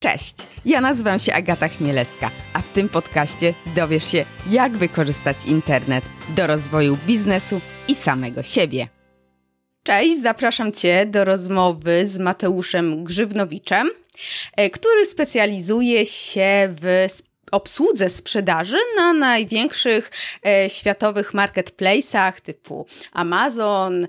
Cześć, ja nazywam się Agata Chmielewska, a w tym podcaście dowiesz się, jak wykorzystać internet do rozwoju biznesu i samego siebie. Cześć, zapraszam Cię do rozmowy z Mateuszem Grzywnowiczem, który specjalizuje się w obsłudze sprzedaży na największych światowych marketplace'ach typu Amazon,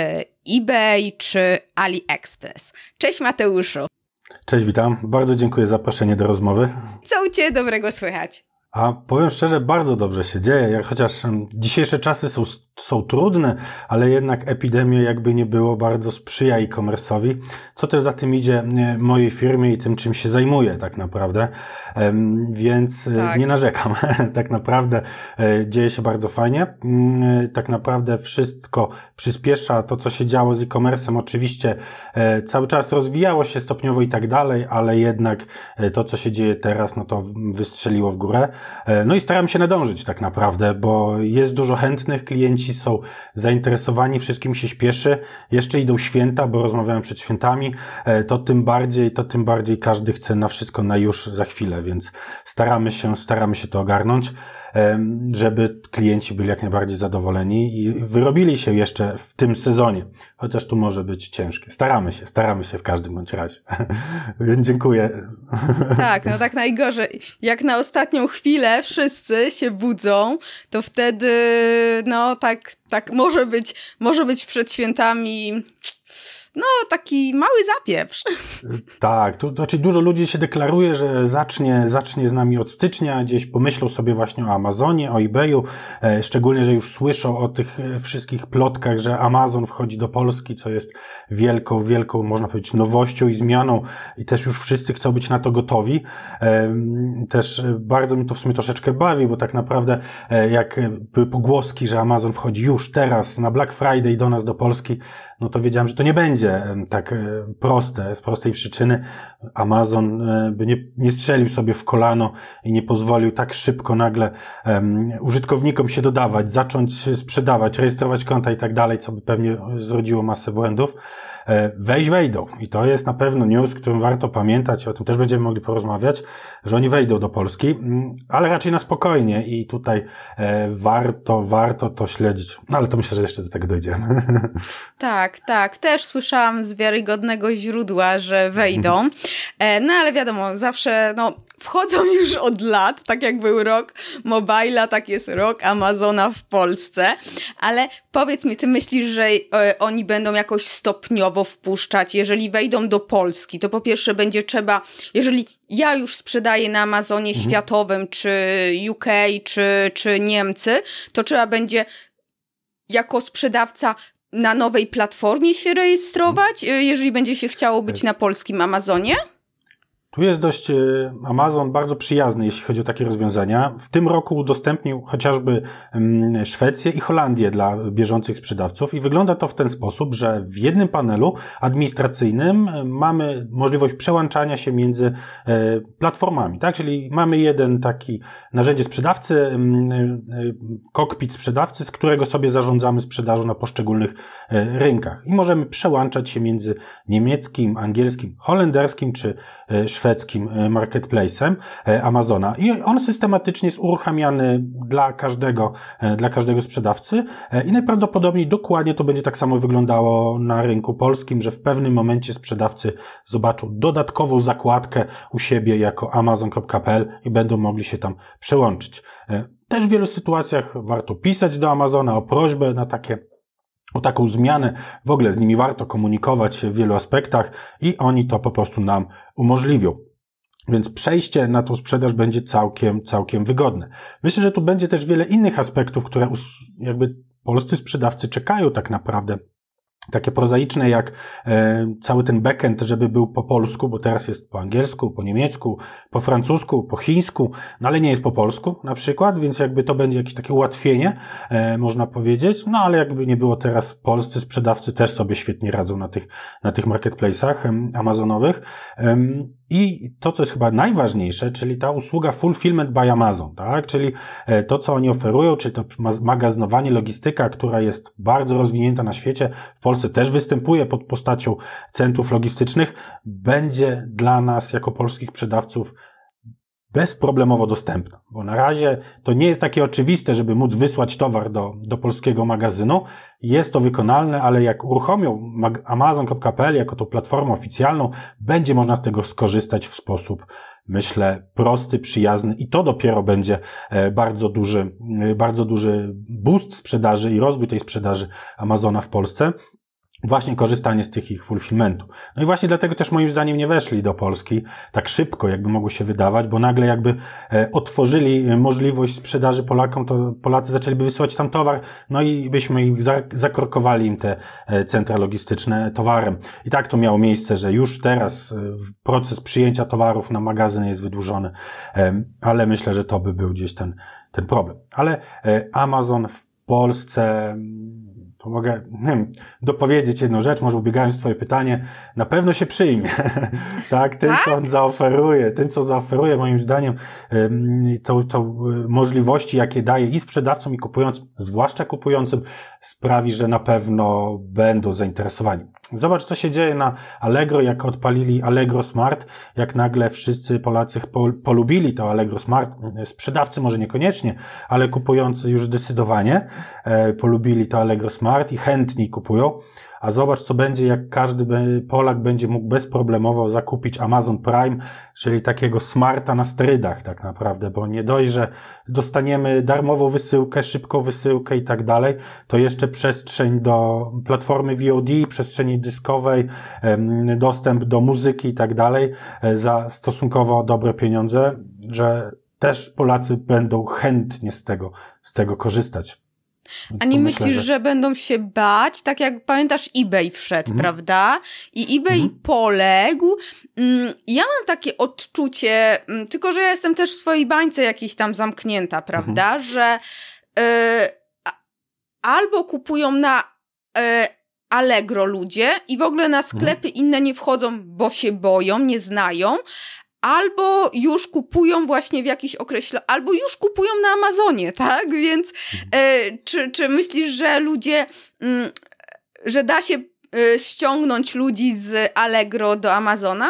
eBay czy AliExpress. Cześć Mateuszu. Cześć, witam. Bardzo dziękuję za zaproszenie do rozmowy. Co u Ciebie dobrego słychać? A powiem szczerze, bardzo dobrze się dzieje, jak chociaż dzisiejsze czasy są trudne, ale jednak epidemia jakby nie było bardzo sprzyja e-commerce'owi, co też za tym idzie mojej firmie i tym, czym się zajmuję tak naprawdę, więc tak. Nie narzekam. Tak naprawdę dzieje się bardzo fajnie, tak naprawdę wszystko przyspiesza to, co się działo z e-commerce'em, oczywiście cały czas rozwijało się stopniowo i tak dalej, ale jednak to, co się dzieje teraz, no to wystrzeliło w górę. No i staram się nadążyć tak naprawdę, bo jest dużo chętnych, klienci są zainteresowani, wszystkim się śpieszy, jeszcze idą święta, bo rozmawiałem przed świętami, to tym bardziej każdy chce na wszystko na już za chwilę, więc staramy się to ogarnąć, żeby klienci byli jak najbardziej zadowoleni i wyrobili się jeszcze w tym sezonie, chociaż tu może być ciężkie. Staramy się w każdym bądź razie. Więc dziękuję. Tak, no tak najgorzej. Jak na ostatnią chwilę wszyscy się budzą, to wtedy no tak może być przed świętami no taki mały zapieprz. Tak, to znaczy dużo ludzi się deklaruje, że zacznie z nami od stycznia, gdzieś pomyślą sobie właśnie o Amazonie, o eBayu, szczególnie, że już słyszą o tych wszystkich plotkach, że Amazon wchodzi do Polski, co jest wielką, można powiedzieć, nowością i zmianą i też już wszyscy chcą być na to gotowi. Też bardzo mnie to w sumie troszeczkę bawi, bo tak naprawdę jak były pogłoski, że Amazon wchodzi już teraz na Black Friday do nas, do Polski, no to wiedziałem, że to nie będzie tak proste, z prostej przyczyny. Amazon by nie strzelił sobie w kolano i nie pozwolił tak szybko nagle użytkownikom się dodawać, zacząć sprzedawać, rejestrować konta i tak dalej, co by pewnie zrodziło masę błędów. Wejdą. I to jest na pewno news, którym warto pamiętać, o tym też będziemy mogli porozmawiać, że oni wejdą do Polski, ale raczej na spokojnie i tutaj warto to śledzić. No ale to myślę, że jeszcze do tego dojdziemy. Tak. Też słyszałam z wiarygodnego źródła, że wejdą. No ale wiadomo, zawsze wchodzą już od lat, tak jak był rok Mobile'a, tak jest rok Amazona w Polsce. Ale powiedz mi, ty myślisz, że oni będą jakoś stopniowo wpuszczać? Jeżeli wejdą do Polski, to po pierwsze będzie trzeba, jeżeli ja już sprzedaję na Amazonie światowym, czy UK, czy Niemcy, to trzeba będzie jako sprzedawca na nowej platformie się rejestrować, jeżeli będzie się chciało być na polskim Amazonie? Tu jest dość Amazon bardzo przyjazny, jeśli chodzi o takie rozwiązania. W tym roku udostępnił chociażby Szwecję i Holandię dla bieżących sprzedawców i wygląda to w ten sposób, że w jednym panelu administracyjnym mamy możliwość przełączania się między platformami, tak? Czyli mamy jeden taki narzędzie sprzedawcy, kokpit sprzedawcy, z którego sobie zarządzamy sprzedażą na poszczególnych rynkach i możemy przełączać się między niemieckim, angielskim, holenderskim czy szwedzkim marketplace'em Amazona i on systematycznie jest uruchamiany dla każdego sprzedawcy i najprawdopodobniej dokładnie to będzie tak samo wyglądało na rynku polskim, że w pewnym momencie sprzedawcy zobaczą dodatkową zakładkę u siebie jako amazon.pl i będą mogli się tam przełączyć. Też w wielu sytuacjach warto pisać do Amazona o prośbę o taką zmianę. W ogóle z nimi warto komunikować się w wielu aspektach i oni to po prostu nam umożliwią. Więc przejście na tą sprzedaż będzie całkiem wygodne. Myślę, że tu będzie też wiele innych aspektów, które jakby polscy sprzedawcy czekają tak naprawdę. Takie prozaiczne jak cały ten backend, żeby był po polsku, bo teraz jest po angielsku, po niemiecku, po francusku, po chińsku, no ale nie jest po polsku na przykład, więc jakby to będzie jakieś takie ułatwienie, można powiedzieć, no ale jakby nie było teraz, polscy sprzedawcy też sobie świetnie radzą na tych marketplace'ach amazonowych. I to, co jest chyba najważniejsze, czyli ta usługa Fulfillment by Amazon, tak? Czyli to, co oni oferują, czyli to magazynowanie, logistyka, która jest bardzo rozwinięta na świecie, w Polsce też występuje pod postacią centrów logistycznych, będzie dla nas jako polskich sprzedawców bezproblemowo dostępna, bo na razie to nie jest takie oczywiste, żeby móc wysłać towar do polskiego magazynu. Jest to wykonalne, ale jak uruchomią amazon.pl jako tą platformę oficjalną, będzie można z tego skorzystać w sposób, myślę, prosty, przyjazny i to dopiero będzie bardzo duży boost sprzedaży i rozwój tej sprzedaży Amazona w Polsce. Właśnie korzystanie z tych ich fulfillmentu. No i właśnie dlatego też moim zdaniem nie weszli do Polski tak szybko, jakby mogło się wydawać, bo nagle jakby otworzyli możliwość sprzedaży Polakom, to Polacy zaczęliby wysyłać tam towar, no i byśmy ich zakorkowali im te centra logistyczne towarem. I tak to miało miejsce, że już teraz proces przyjęcia towarów na magazyn jest wydłużony, ale myślę, że to by był gdzieś ten problem. Ale Amazon w Polsce... To mogę dopowiedzieć jedną rzecz, może ubiegając Twoje pytanie, na pewno się przyjmie. Tak, tym, co on zaoferuje, moim zdaniem, to możliwości, jakie daje i sprzedawcom, i kupującym, zwłaszcza kupującym, sprawi, że na pewno będą zainteresowani. Zobacz, co się dzieje na Allegro, jak odpalili Allegro Smart, jak nagle wszyscy Polacy polubili to Allegro Smart. Sprzedawcy może niekoniecznie, ale kupujący już zdecydowanie polubili to Allegro Smart i chętniej kupują. A zobacz, co będzie, jak każdy Polak będzie mógł bezproblemowo zakupić Amazon Prime, czyli takiego smarta na sterydach tak naprawdę, bo nie dość, że dostaniemy darmową wysyłkę, szybką wysyłkę i tak dalej, to jeszcze przestrzeń do platformy VOD, przestrzeni dyskowej, dostęp do muzyki i tak dalej za stosunkowo dobre pieniądze, że też Polacy będą chętnie z tego korzystać. A nie myślisz, że będą się bać? Tak jak pamiętasz, eBay wszedł, prawda? I eBay poległ. Ja mam takie odczucie, tylko że ja jestem też w swojej bańce jakiejś tam zamknięta, prawda? Że albo kupują na Allegro ludzie i w ogóle na sklepy inne nie wchodzą, bo się boją, nie znają, albo już kupują właśnie w jakiś albo już kupują na Amazonie, tak? Więc czy myślisz, że ludzie, że da się ściągnąć ludzi z Allegro do Amazona?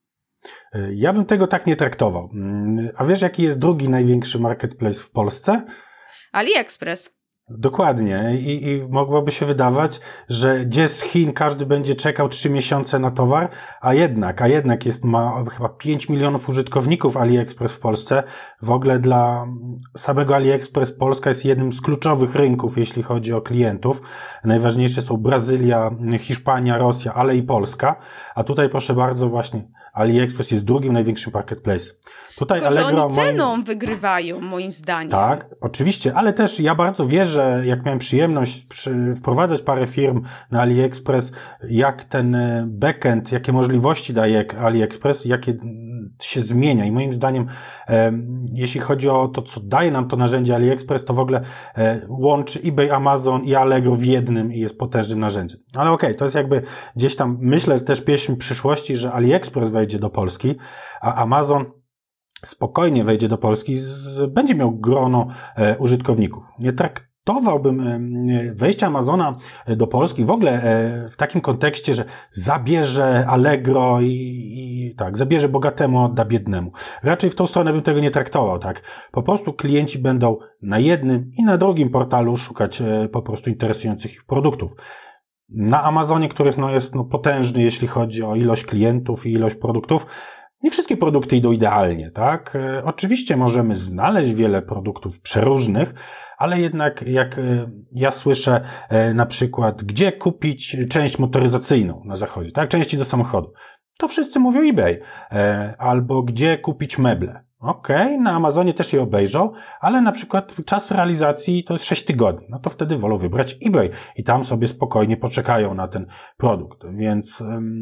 Ja bym tego tak nie traktował. A wiesz, jaki jest drugi największy marketplace w Polsce? AliExpress. Dokładnie. I mogłoby się wydawać, że gdzie z Chin każdy będzie czekał 3 miesiące na towar, a jednak ma chyba 5 milionów użytkowników AliExpress w Polsce. W ogóle dla samego AliExpress Polska jest jednym z kluczowych rynków, jeśli chodzi o klientów. Najważniejsze są Brazylia, Hiszpania, Rosja, ale i Polska. A tutaj proszę bardzo właśnie AliExpress jest drugim największym marketplace. Tutaj tylko, Allegro, że oni ceną wygrywają, moim zdaniem. Tak, oczywiście, ale też ja bardzo wierzę, jak miałem przyjemność wprowadzać parę firm na AliExpress, jak ten backend, jakie możliwości daje AliExpress, jakie się zmienia i moim zdaniem, jeśli chodzi o to, co daje nam to narzędzie AliExpress, to w ogóle łączy eBay, Amazon i Allegro w jednym i jest potężnym narzędziem. Ale okej, to jest jakby gdzieś tam, myślę też pieśń przyszłości, że AliExpress wejdzie do Polski, a Amazon spokojnie wejdzie do Polski, będzie miał grono użytkowników. Nie traktowałbym wejścia Amazona do Polski w ogóle w takim kontekście, że zabierze Allegro i tak, zabierze bogatemu, odda biednemu. Raczej w tą stronę bym tego nie traktował, tak. Po prostu klienci będą na jednym i na drugim portalu szukać po prostu interesujących ich produktów. Na Amazonie, który jest potężny, jeśli chodzi o ilość klientów i ilość produktów, nie wszystkie produkty idą idealnie, tak? Oczywiście możemy znaleźć wiele produktów przeróżnych, ale jednak jak ja słyszę na przykład, gdzie kupić część motoryzacyjną na zachodzie, tak? Części do samochodu, to wszyscy mówią eBay. Albo gdzie kupić meble. Okej, na Amazonie też je obejrzą, ale na przykład czas realizacji to jest 6 tygodni. No to wtedy wolą wybrać eBay i tam sobie spokojnie poczekają na ten produkt. Więc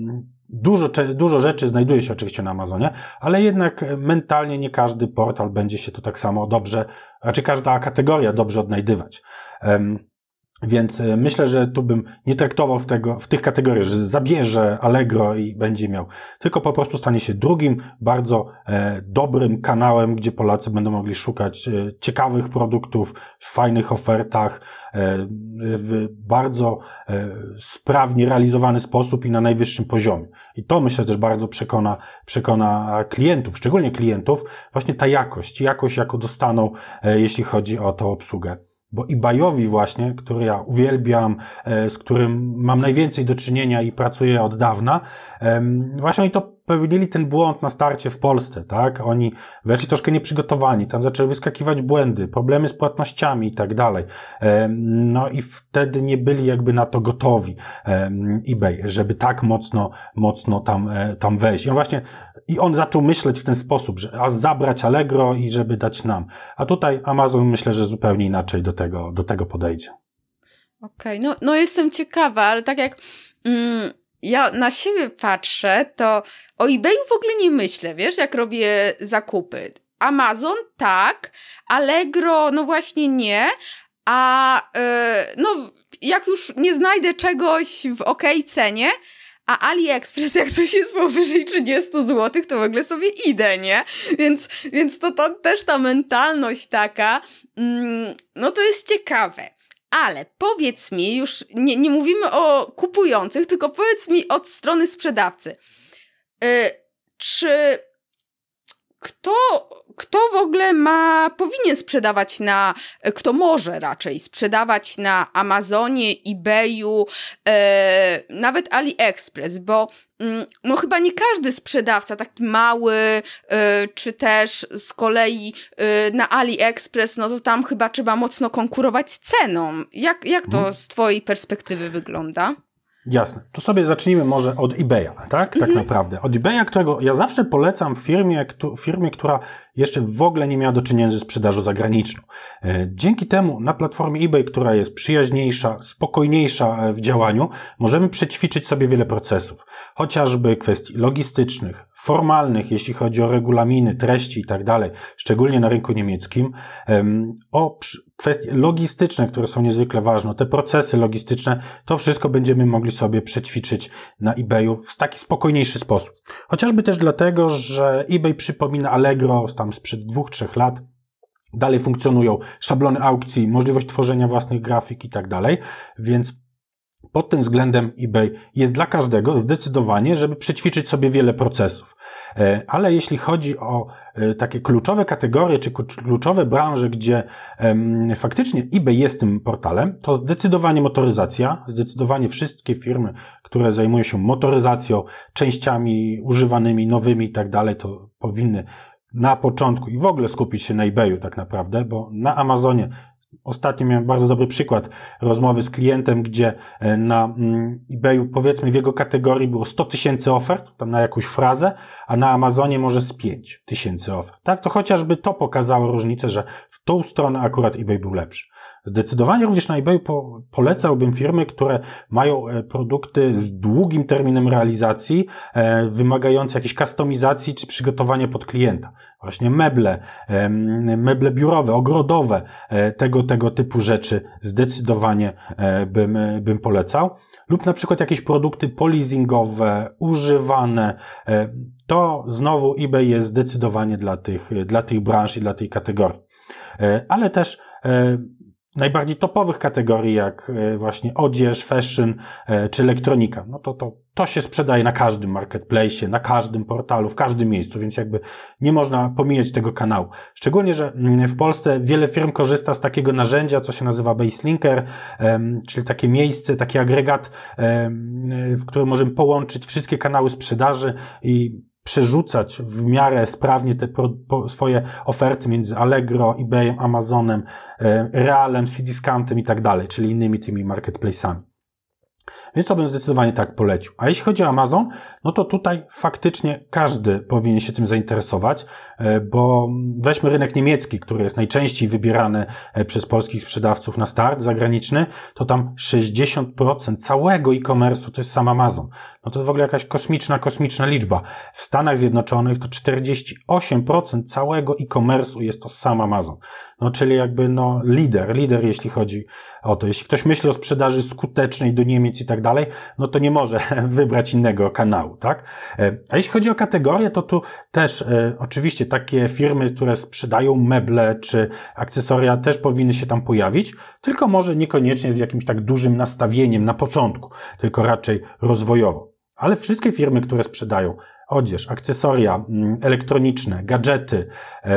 dużo rzeczy znajduje się oczywiście na Amazonie, ale jednak mentalnie nie każdy portal będzie się tu tak samo dobrze, raczej każda kategoria dobrze odnajdywać. Więc myślę, że tu bym nie traktował w tych kategoriach, że zabierze Allegro i będzie miał, tylko po prostu stanie się drugim bardzo dobrym kanałem, gdzie Polacy będą mogli szukać ciekawych produktów w fajnych ofertach, w bardzo sprawnie realizowany sposób i na najwyższym poziomie. I to myślę też bardzo przekona klientów, szczególnie klientów, właśnie ta jakość jaką dostaną, jeśli chodzi o tą obsługę. Bo eBayowi właśnie, który ja uwielbiam, z którym mam najwięcej do czynienia i pracuję od dawna, właśnie oni to popełnili ten błąd na starcie w Polsce, tak? Oni weszli troszkę nieprzygotowani, tam zaczęły wyskakiwać błędy, problemy z płatnościami i tak dalej. No i wtedy nie byli jakby na to gotowi eBay, żeby tak mocno tam wejść. I on zaczął myśleć w ten sposób, że zabrać Allegro i żeby dać nam. A tutaj Amazon myślę, że zupełnie inaczej do tego podejdzie. Okej, no jestem ciekawa, ale tak jak ja na siebie patrzę, to o eBayu w ogóle nie myślę, wiesz, jak robię zakupy. Amazon tak, Allegro no właśnie nie, a no jak już nie znajdę czegoś w okej cenie, a AliExpress, jak coś jest powyżej 30 zł, to w ogóle sobie idę, nie? Więc to też ta mentalność taka, no to jest ciekawe. Ale powiedz mi, już nie mówimy o kupujących, tylko powiedz mi od strony sprzedawcy. Czy kto w ogóle powinien sprzedawać kto może raczej sprzedawać na Amazonie, eBayu, nawet AliExpress, bo no chyba nie każdy sprzedawca, taki mały, czy też z kolei na AliExpress, no to tam chyba trzeba mocno konkurować ceną. Jak to z twojej perspektywy wygląda? Jasne. To sobie zacznijmy może od eBaya, tak? Tak naprawdę. Od eBaya, którego ja zawsze polecam firmie, która jeszcze w ogóle nie miała do czynienia ze sprzedażą zagraniczną. Dzięki temu na platformie eBay, która jest przyjaźniejsza, spokojniejsza w działaniu, możemy przećwiczyć sobie wiele procesów. Chociażby kwestii logistycznych, formalnych, jeśli chodzi o regulaminy, treści i tak dalej, szczególnie na rynku niemieckim, o kwestie logistyczne, które są niezwykle ważne, te procesy logistyczne, to wszystko będziemy mogli sobie przećwiczyć na eBayu w taki spokojniejszy sposób. Chociażby też dlatego, że eBay przypomina Allegro tam sprzed 2-3 lat. Dalej funkcjonują szablony aukcji, możliwość tworzenia własnych grafik i tak dalej, więc pod tym względem eBay jest dla każdego zdecydowanie, żeby przećwiczyć sobie wiele procesów. Ale jeśli chodzi o takie kluczowe kategorie, czy kluczowe branże, gdzie faktycznie eBay jest tym portalem, to zdecydowanie motoryzacja, zdecydowanie wszystkie firmy, które zajmują się motoryzacją, częściami używanymi, nowymi i tak dalej, to powinny na początku i w ogóle skupić się na eBayu tak naprawdę, bo na Amazonie ostatnio miałem bardzo dobry przykład rozmowy z klientem, gdzie na eBayu, powiedzmy, w jego kategorii było 100 000 ofert, tam na jakąś frazę, a na Amazonie może z 5 000 ofert. Tak? To chociażby to pokazało różnicę, że w tą stronę akurat eBay był lepszy. Zdecydowanie również na eBayu polecałbym firmy, które mają produkty z długim terminem realizacji, wymagające jakiejś kustomizacji czy przygotowania pod klienta. Właśnie meble biurowe, ogrodowe, tego typu rzeczy zdecydowanie bym polecał. Lub na przykład jakieś produkty polizingowe, używane. To znowu eBay jest zdecydowanie dla tych branż i dla tej kategorii. Ale też najbardziej topowych kategorii, jak właśnie odzież, fashion czy elektronika. No to się sprzedaje na każdym marketplace, na każdym portalu, w każdym miejscu, więc jakby nie można pomijać tego kanału. Szczególnie, że w Polsce wiele firm korzysta z takiego narzędzia, co się nazywa Baselinker, czyli takie miejsce, taki agregat, w którym możemy połączyć wszystkie kanały sprzedaży i przerzucać w miarę sprawnie te swoje oferty między Allegro, eBayem, Amazonem, Realem, Cdiscountem i tak dalej, czyli innymi tymi marketplace'ami. Więc to bym zdecydowanie tak polecił. A jeśli chodzi o Amazon, no to tutaj faktycznie każdy powinien się tym zainteresować, bo weźmy rynek niemiecki, który jest najczęściej wybierany przez polskich sprzedawców na start zagraniczny, to tam 60% całego e-commerce'u to jest sam Amazon. No to jest w ogóle jakaś kosmiczna liczba. W Stanach Zjednoczonych to 48% całego e-commerce'u jest to sam Amazon. No czyli jakby lider jeśli chodzi Oto, jeśli ktoś myśli o sprzedaży skutecznej do Niemiec i tak dalej, no to nie może wybrać innego kanału, tak? A jeśli chodzi o kategorię, to tu też oczywiście takie firmy, które sprzedają meble czy akcesoria też powinny się tam pojawić, tylko może niekoniecznie z jakimś tak dużym nastawieniem na początku, tylko raczej rozwojowo. Ale wszystkie firmy, które sprzedają odzież, akcesoria elektroniczne, gadżety,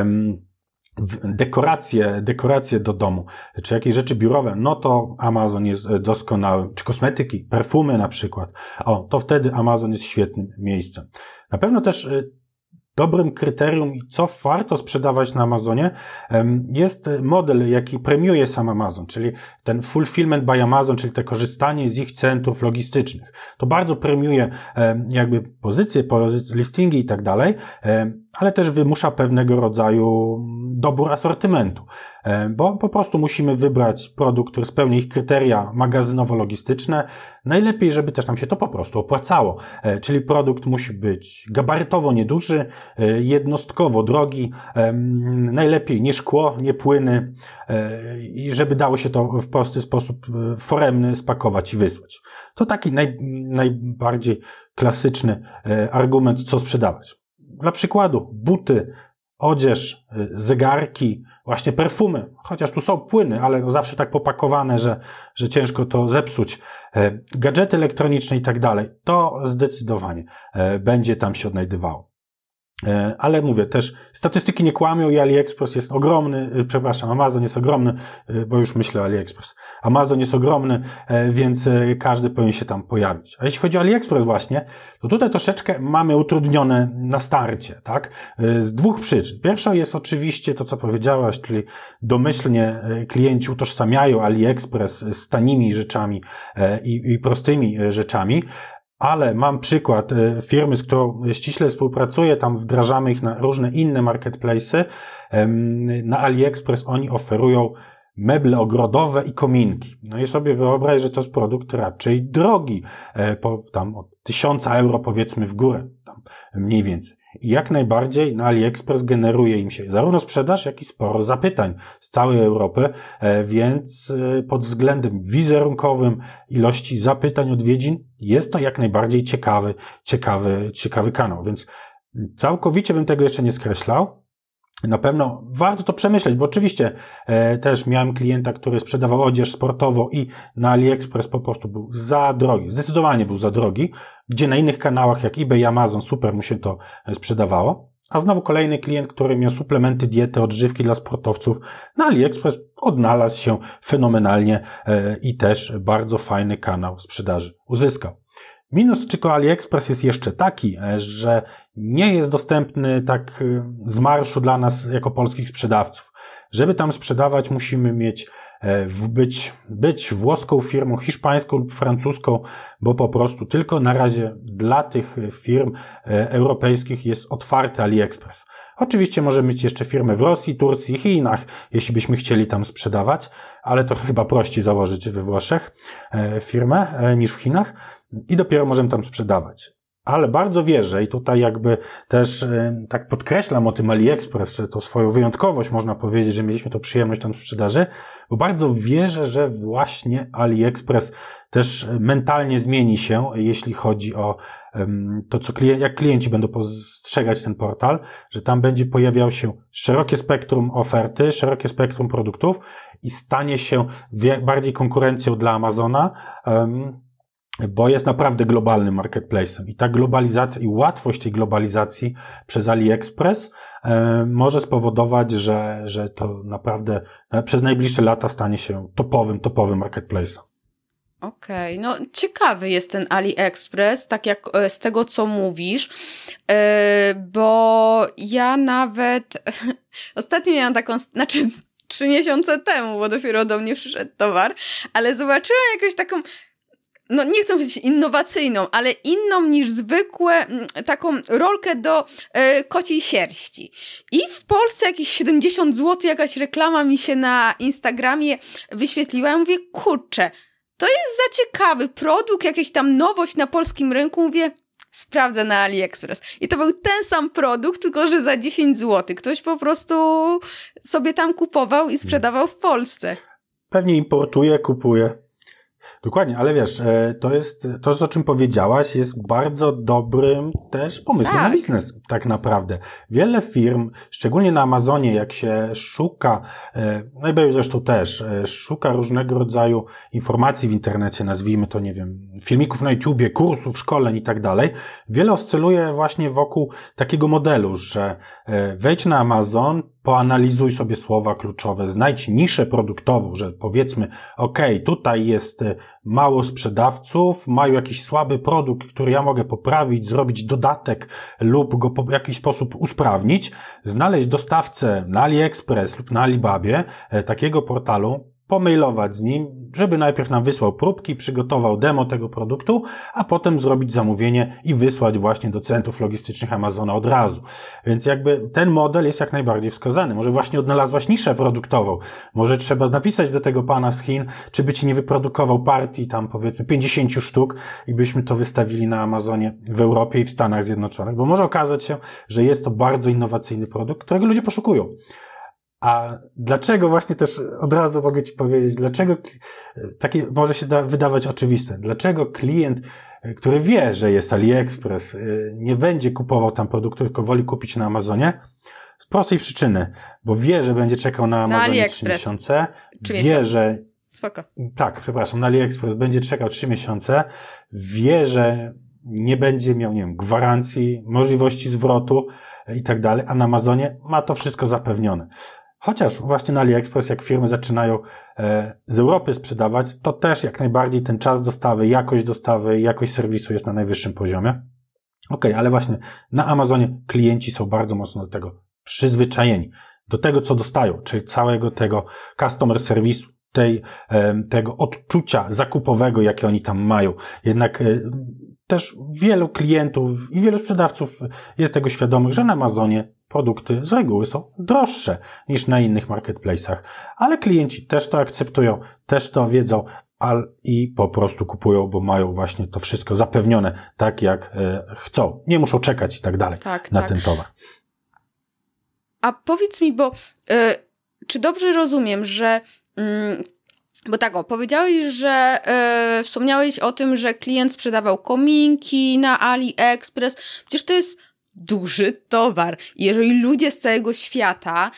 dekoracje do domu, czy jakieś rzeczy biurowe, no to Amazon jest doskonałym, czy kosmetyki, perfumy na przykład, to wtedy Amazon jest świetnym miejscem. Na pewno też dobrym kryterium, co warto sprzedawać na Amazonie, jest model, jaki premiuje sam Amazon, czyli ten fulfillment by Amazon, czyli te korzystanie z ich centrów logistycznych. To bardzo premiuje jakby pozycje, listingi i tak dalej, ale też wymusza pewnego rodzaju dobór asortymentu, bo po prostu musimy wybrać produkt, który spełnia ich kryteria magazynowo-logistyczne. Najlepiej, żeby też nam się to po prostu opłacało, czyli produkt musi być gabarytowo nieduży, jednostkowo drogi, najlepiej nie szkło, nie płyny i żeby dało się to w prosty sposób foremny spakować i wysłać. To taki najbardziej klasyczny argument, co sprzedawać. Dla przykładu buty, odzież, zegarki, właśnie perfumy, chociaż tu są płyny, ale zawsze tak popakowane, że ciężko to zepsuć, gadżety elektroniczne i tak dalej, to zdecydowanie będzie tam się odnajdywało. Ale mówię, też statystyki nie kłamią i AliExpress jest ogromny, Amazon jest ogromny, bo już myślę o AliExpress. Amazon jest ogromny, więc każdy powinien się tam pojawić. A jeśli chodzi o AliExpress właśnie, to tutaj troszeczkę mamy utrudnione na starcie, tak? Z dwóch przyczyn. Pierwsza jest oczywiście to, co powiedziałaś, czyli domyślnie klienci utożsamiają AliExpress z tanimi rzeczami i prostymi rzeczami, ale mam przykład firmy, z którą ściśle współpracuję, tam wdrażamy ich na różne inne marketplace'y. Na AliExpress oni oferują meble ogrodowe i kominki. No i sobie wyobraź, że to jest produkt raczej drogi, tam od 1000 euro powiedzmy w górę, tam mniej więcej. I jak najbardziej na AliExpress generuje im się zarówno sprzedaż, jak i sporo zapytań z całej Europy, więc pod względem wizerunkowym, ilości zapytań, odwiedzin, jest to jak najbardziej ciekawy kanał, więc całkowicie bym tego jeszcze nie skreślał. Na pewno warto to przemyśleć, bo oczywiście też miałem klienta, który sprzedawał odzież sportową i na AliExpress po prostu był za drogi, zdecydowanie był za drogi, gdzie na innych kanałach jak eBay i Amazon super mu się to sprzedawało. A znowu kolejny klient, który miał suplementy diety, odżywki dla sportowców, na AliExpress odnalazł się fenomenalnie i też bardzo fajny kanał sprzedaży uzyskał. Minus tylko AliExpress jest jeszcze taki, że nie jest dostępny tak z marszu dla nas jako polskich sprzedawców. Żeby tam sprzedawać, musimy być włoską firmą, hiszpańską lub francuską, bo po prostu tylko na razie dla tych firm europejskich jest otwarty AliExpress. Oczywiście możemy mieć jeszcze firmy w Rosji, Turcji i Chinach, jeśli byśmy chcieli tam sprzedawać, ale to chyba prościej założyć we Włoszech firmę niż w Chinach i dopiero możemy tam sprzedawać. Ale bardzo wierzę i tutaj jakby też tak podkreślam o tym AliExpress, że to swoją wyjątkowość można powiedzieć, że mieliśmy to przyjemność tam sprzedaży, bo bardzo wierzę, że właśnie AliExpress też mentalnie zmieni się, jeśli chodzi o to, jak klienci będą postrzegać ten portal, że tam będzie pojawiało się szerokie spektrum oferty, szerokie spektrum produktów i stanie się bardziej konkurencją dla Amazona, bo jest naprawdę globalnym marketplace'em i ta globalizacja i łatwość tej globalizacji przez AliExpress może spowodować, że to naprawdę przez najbliższe lata stanie się topowym marketplace'em. Okej, no ciekawy jest ten AliExpress, tak jak z tego, co mówisz, bo ja nawet ostatnio miałam taką, 3 miesiące temu, bo dopiero do mnie przyszedł towar, ale zobaczyłam jakąś taką, no nie chcę powiedzieć innowacyjną, ale inną niż zwykłe, taką rolkę do kociej sierści. I w Polsce jakieś 70 zł jakaś reklama mi się na Instagramie wyświetliła. Ja mówię, kurczę, to jest za ciekawy produkt, jakaś tam nowość na polskim rynku. Mówię, sprawdzę na AliExpress. I to był ten sam produkt, tylko że za 10 zł. Ktoś po prostu sobie tam kupował i sprzedawał w Polsce. pewnie importuje, kupuje. Dokładnie, ale wiesz, to, o czym powiedziałaś, jest bardzo dobrym też pomysłem na biznes, tak naprawdę. Wiele firm, szczególnie na Amazonie, jak się szuka, najbardziej zresztą też, szuka różnego rodzaju informacji w internecie, nazwijmy to, nie wiem, filmików na YouTubie, kursów, szkoleń i tak dalej, wiele oscyluje właśnie wokół takiego modelu, że wejdź na Amazon, poanalizuj sobie słowa kluczowe, znajdź niszę produktową, że powiedzmy, tutaj jest mało sprzedawców, mają jakiś słaby produkt, który ja mogę poprawić, zrobić dodatek lub go w jakiś sposób usprawnić, znaleźć dostawcę na AliExpress lub na Alibabie takiego portalu, pomailować z nim, żeby najpierw nam wysłał próbki, przygotował demo tego produktu, a potem zrobić zamówienie i wysłać właśnie do centrów logistycznych Amazona od razu. Więc jakby ten model jest jak najbardziej wskazany. Może właśnie odnalazłaś niszę produktową. Może trzeba napisać do tego pana z Chin, czy by ci nie wyprodukował partii tam powiedzmy 50 sztuk i byśmy to wystawili na Amazonie w Europie i w Stanach Zjednoczonych. Bo może okazać się, że jest to bardzo innowacyjny produkt, którego ludzie poszukują. A dlaczego właśnie też od razu mogę ci powiedzieć, dlaczego takie może się wydawać oczywiste, dlaczego klient, który wie, że jest AliExpress, nie będzie kupował tam produktu, tylko woli kupić na Amazonie? Z prostej przyczyny, bo wie, że będzie czekał na Amazonie 3 miesiące, wie, że spoko. Tak, przepraszam, na AliExpress będzie czekał 3 miesiące, wie, że nie będzie miał, nie wiem, gwarancji, możliwości zwrotu i tak dalej, a na Amazonie ma to wszystko zapewnione. Chociaż właśnie na AliExpress, jak firmy zaczynają z Europy sprzedawać, to też jak najbardziej ten czas dostawy, jakość serwisu jest na najwyższym poziomie. Ale właśnie na Amazonie klienci są bardzo mocno do tego przyzwyczajeni. Do tego, co dostają, czyli całego tego customer serwisu, tego odczucia zakupowego, jakie oni tam mają. Jednak też wielu klientów i wielu sprzedawców jest tego świadomych, że na Amazonie produkty z reguły są droższe niż na innych marketplace'ach, ale klienci też to akceptują, też to wiedzą i po prostu kupują, bo mają właśnie to wszystko zapewnione tak, jak chcą. Nie muszą czekać i tak dalej na ten towar. A powiedz mi, bo czy dobrze rozumiem, że bo tak, powiedziałeś, że wspomniałeś o tym, że klient sprzedawał kominki na AliExpress. Przecież to jest duży towar. Jeżeli ludzie z całego świata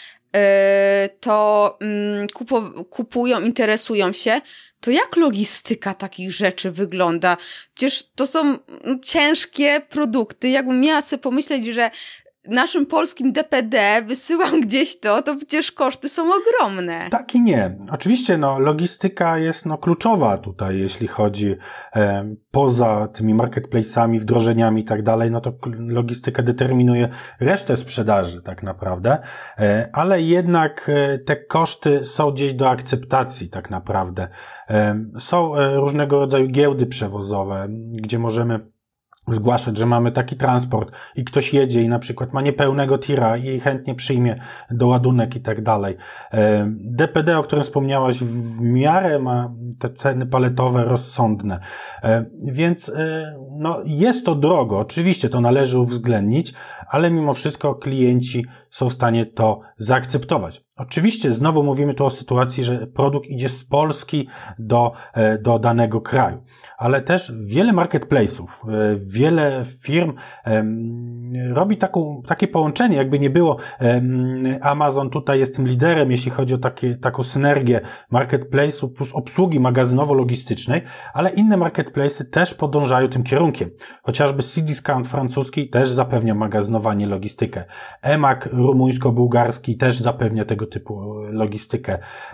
to kupują, interesują się, to jak logistyka takich rzeczy wygląda? Przecież to są ciężkie produkty. Jakbym miała sobie pomyśleć, że naszym polskim DPD wysyłam gdzieś to przecież koszty są ogromne. Tak i nie. Oczywiście logistyka jest kluczowa tutaj, jeśli chodzi poza tymi marketplace'ami, wdrożeniami i tak dalej, to logistyka determinuje resztę sprzedaży tak naprawdę, ale jednak te koszty są gdzieś do akceptacji tak naprawdę. Są różnego rodzaju giełdy przewozowe, gdzie możemy zgłaszać, że mamy taki transport i ktoś jedzie i na przykład ma niepełnego tira i chętnie przyjmie doładunek i tak dalej. DPD, o którym wspomniałaś, w miarę ma te ceny paletowe rozsądne. Więc jest to drogo, oczywiście to należy uwzględnić, ale mimo wszystko klienci są w stanie to zaakceptować. Oczywiście znowu mówimy tu o sytuacji, że produkt idzie z Polski do danego kraju, ale też wiele marketplace'ów, wiele firm robi takie połączenie, jakby nie było. Amazon tutaj jest tym liderem, jeśli chodzi o taką synergię marketplace'u plus obsługi magazynowo-logistycznej, ale inne marketplace'y też podążają tym kierunkiem. Chociażby Cdiscount francuski też zapewnia magazynowanie, logistykę. eMAG rumuńsko-bułgarski też zapewnia tego typu logistykę.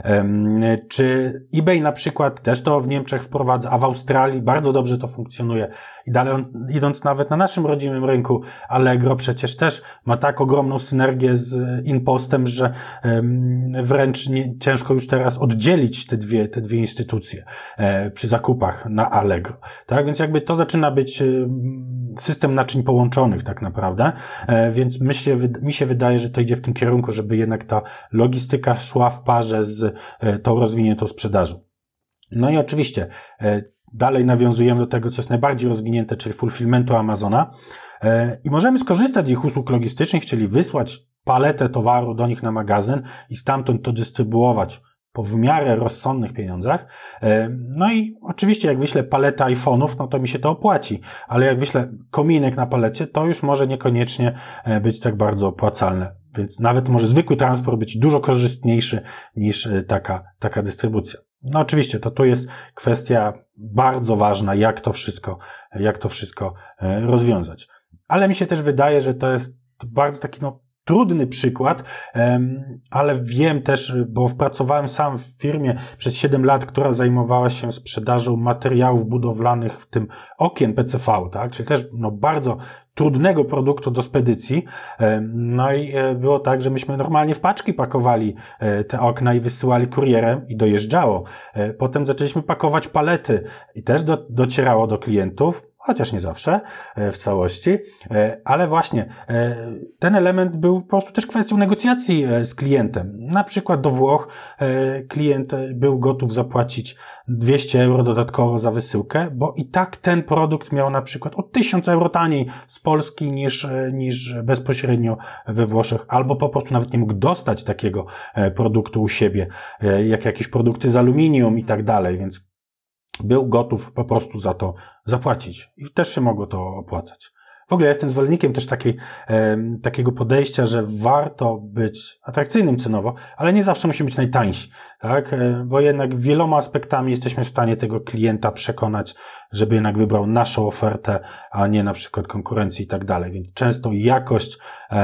Czy eBay na przykład też to w Niemczech wprowadza, a w Australii bardzo dobrze to funkcjonuje. I dalej idąc nawet na naszym rodzimym rynku, Allegro przecież też ma tak ogromną synergię z InPostem, że wręcz ciężko już teraz oddzielić te dwie instytucje przy zakupach na Allegro. Tak? Więc jakby to zaczyna być system naczyń połączonych tak naprawdę, więc mi się wydaje, że to idzie w tym kierunku, żeby jednak ta logistyka szła w parze z tą rozwiniętą sprzedażą. I oczywiście dalej nawiązujemy do tego, co jest najbardziej rozwinięte, czyli fulfillmentu Amazona i możemy skorzystać z ich usług logistycznych, czyli wysłać paletę towaru do nich na magazyn i stamtąd to dystrybuować po w miarę rozsądnych pieniądzach. No i oczywiście jak wyślę paletę iPhone'ów, no to mi się to opłaci, ale jak wyślę kominek na palecie, to już może niekoniecznie być tak bardzo opłacalne. Więc nawet może zwykły transport być dużo korzystniejszy niż taka dystrybucja. No oczywiście, to tu jest kwestia bardzo ważna, jak to wszystko rozwiązać. Ale mi się też wydaje, że to jest bardzo taki trudny przykład, ale wiem też, bo pracowałem sam w firmie przez 7 lat, która zajmowała się sprzedażą materiałów budowlanych, w tym okien PCV, tak? Czyli też bardzo trudnego produktu do spedycji. No i było tak, że myśmy normalnie w paczki pakowali te okna i wysyłali kurierem i dojeżdżało. Potem zaczęliśmy pakować palety i też docierało do klientów, chociaż nie zawsze w całości, ale właśnie ten element był po prostu też kwestią negocjacji z klientem. Na przykład do Włoch klient był gotów zapłacić 200 euro dodatkowo za wysyłkę, bo i tak ten produkt miał na przykład o 1000 euro taniej z Polski niż bezpośrednio we Włoszech, albo po prostu nawet nie mógł dostać takiego produktu u siebie, jak jakieś produkty z aluminium i tak dalej, więc był gotów po prostu za to zapłacić i też się mogło to opłacać. W ogóle ja jestem zwolennikiem też takiego podejścia, że warto być atrakcyjnym cenowo, ale nie zawsze musi być najtańsi, tak? Bo jednak wieloma aspektami jesteśmy w stanie tego klienta przekonać, żeby jednak wybrał naszą ofertę, a nie na przykład konkurencji i tak dalej. Więc często jakość,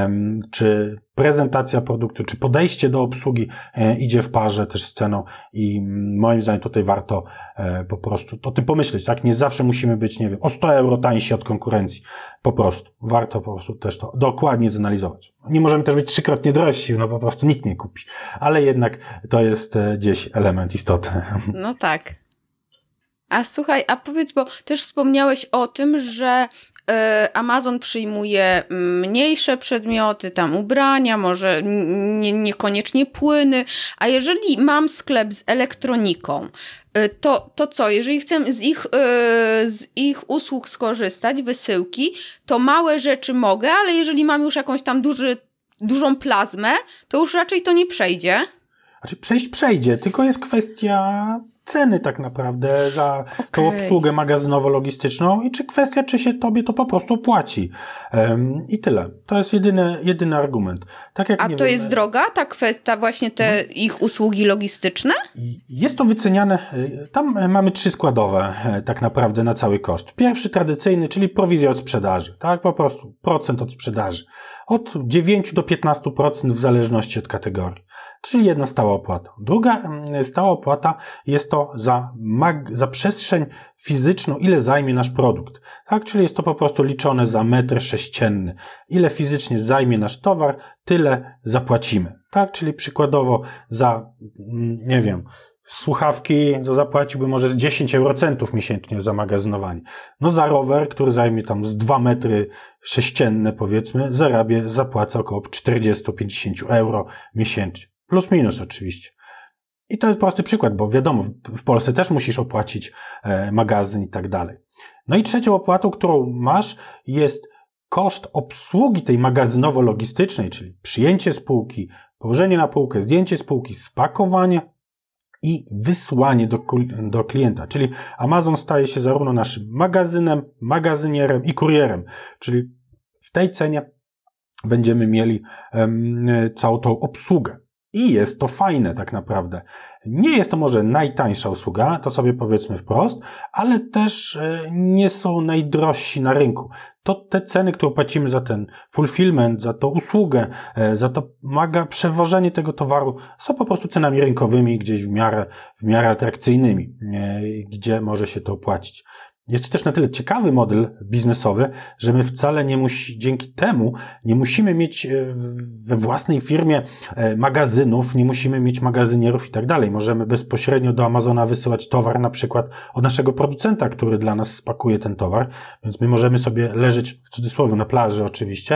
czy prezentacja produktu, czy podejście do obsługi idzie w parze też z ceną i moim zdaniem tutaj warto po prostu o tym pomyśleć, tak? Nie zawsze musimy być, nie wiem, o 100 euro tańsi od konkurencji. Po prostu. Warto po prostu też to dokładnie zanalizować. Nie możemy też być 3-krotnie drożsi, po prostu nikt nie kupi. Ale jednak to jest gdzieś element istotny. No tak. A słuchaj, a powiedz, bo też wspomniałeś o tym, że Amazon przyjmuje mniejsze przedmioty, tam ubrania, może niekoniecznie płyny, a jeżeli mam sklep z elektroniką, to co, jeżeli chcę z ich usług skorzystać, wysyłki, to małe rzeczy mogę, ale jeżeli mam już jakąś tam dużą plazmę, to już raczej to nie przejdzie. Znaczy przejdzie, tylko jest kwestia ceny tak naprawdę za tą obsługę magazynowo-logistyczną i czy się tobie to po prostu opłaci. I tyle. To jest jedyny argument. Tak jak, to jest droga, ta kwestia, właśnie te ich usługi logistyczne? Jest to wyceniane, tam mamy 3 składowe tak naprawdę na cały koszt. Pierwszy tradycyjny, czyli prowizja od sprzedaży. Tak, po prostu procent od sprzedaży. Od 9 do 15% w zależności od kategorii. Czyli jedna stała opłata. Druga stała opłata jest to za przestrzeń fizyczną, ile zajmie nasz produkt. Tak, czyli jest to po prostu liczone za metr sześcienny. Ile fizycznie zajmie nasz towar, tyle zapłacimy. Tak, czyli przykładowo za, nie wiem, słuchawki, to zapłaciłby może z 10 eurocentów miesięcznie za magazynowanie. No za rower, który zajmie tam z 2 metry sześcienne powiedzmy, zapłacę około 40-50 euro miesięcznie. Plus minus oczywiście. I to jest prosty przykład, bo wiadomo, w Polsce też musisz opłacić magazyn i tak dalej. No i trzecią opłatą, którą masz, jest koszt obsługi tej magazynowo-logistycznej, czyli przyjęcie spółki, położenie na półkę, zdjęcie spółki, spakowanie i wysłanie do klienta. Czyli Amazon staje się zarówno naszym magazynem, magazynierem i kurierem. Czyli w tej cenie będziemy mieli całą tą obsługę. I jest to fajne tak naprawdę. Nie jest to może najtańsza usługa, to sobie powiedzmy wprost, ale też nie są najdrożsi na rynku. To te ceny, które płacimy za ten fulfillment, za tą usługę, za to przewożenie tego towaru, są po prostu cenami rynkowymi, gdzieś w miarę atrakcyjnymi, gdzie może się to opłacić. Jest to też na tyle ciekawy model biznesowy, że my wcale dzięki temu nie musimy mieć we własnej firmie magazynów, nie musimy mieć magazynierów i tak dalej. Możemy bezpośrednio do Amazona wysyłać towar na przykład od naszego producenta, który dla nas spakuje ten towar, więc my możemy sobie leżeć w cudzysłowie na plaży oczywiście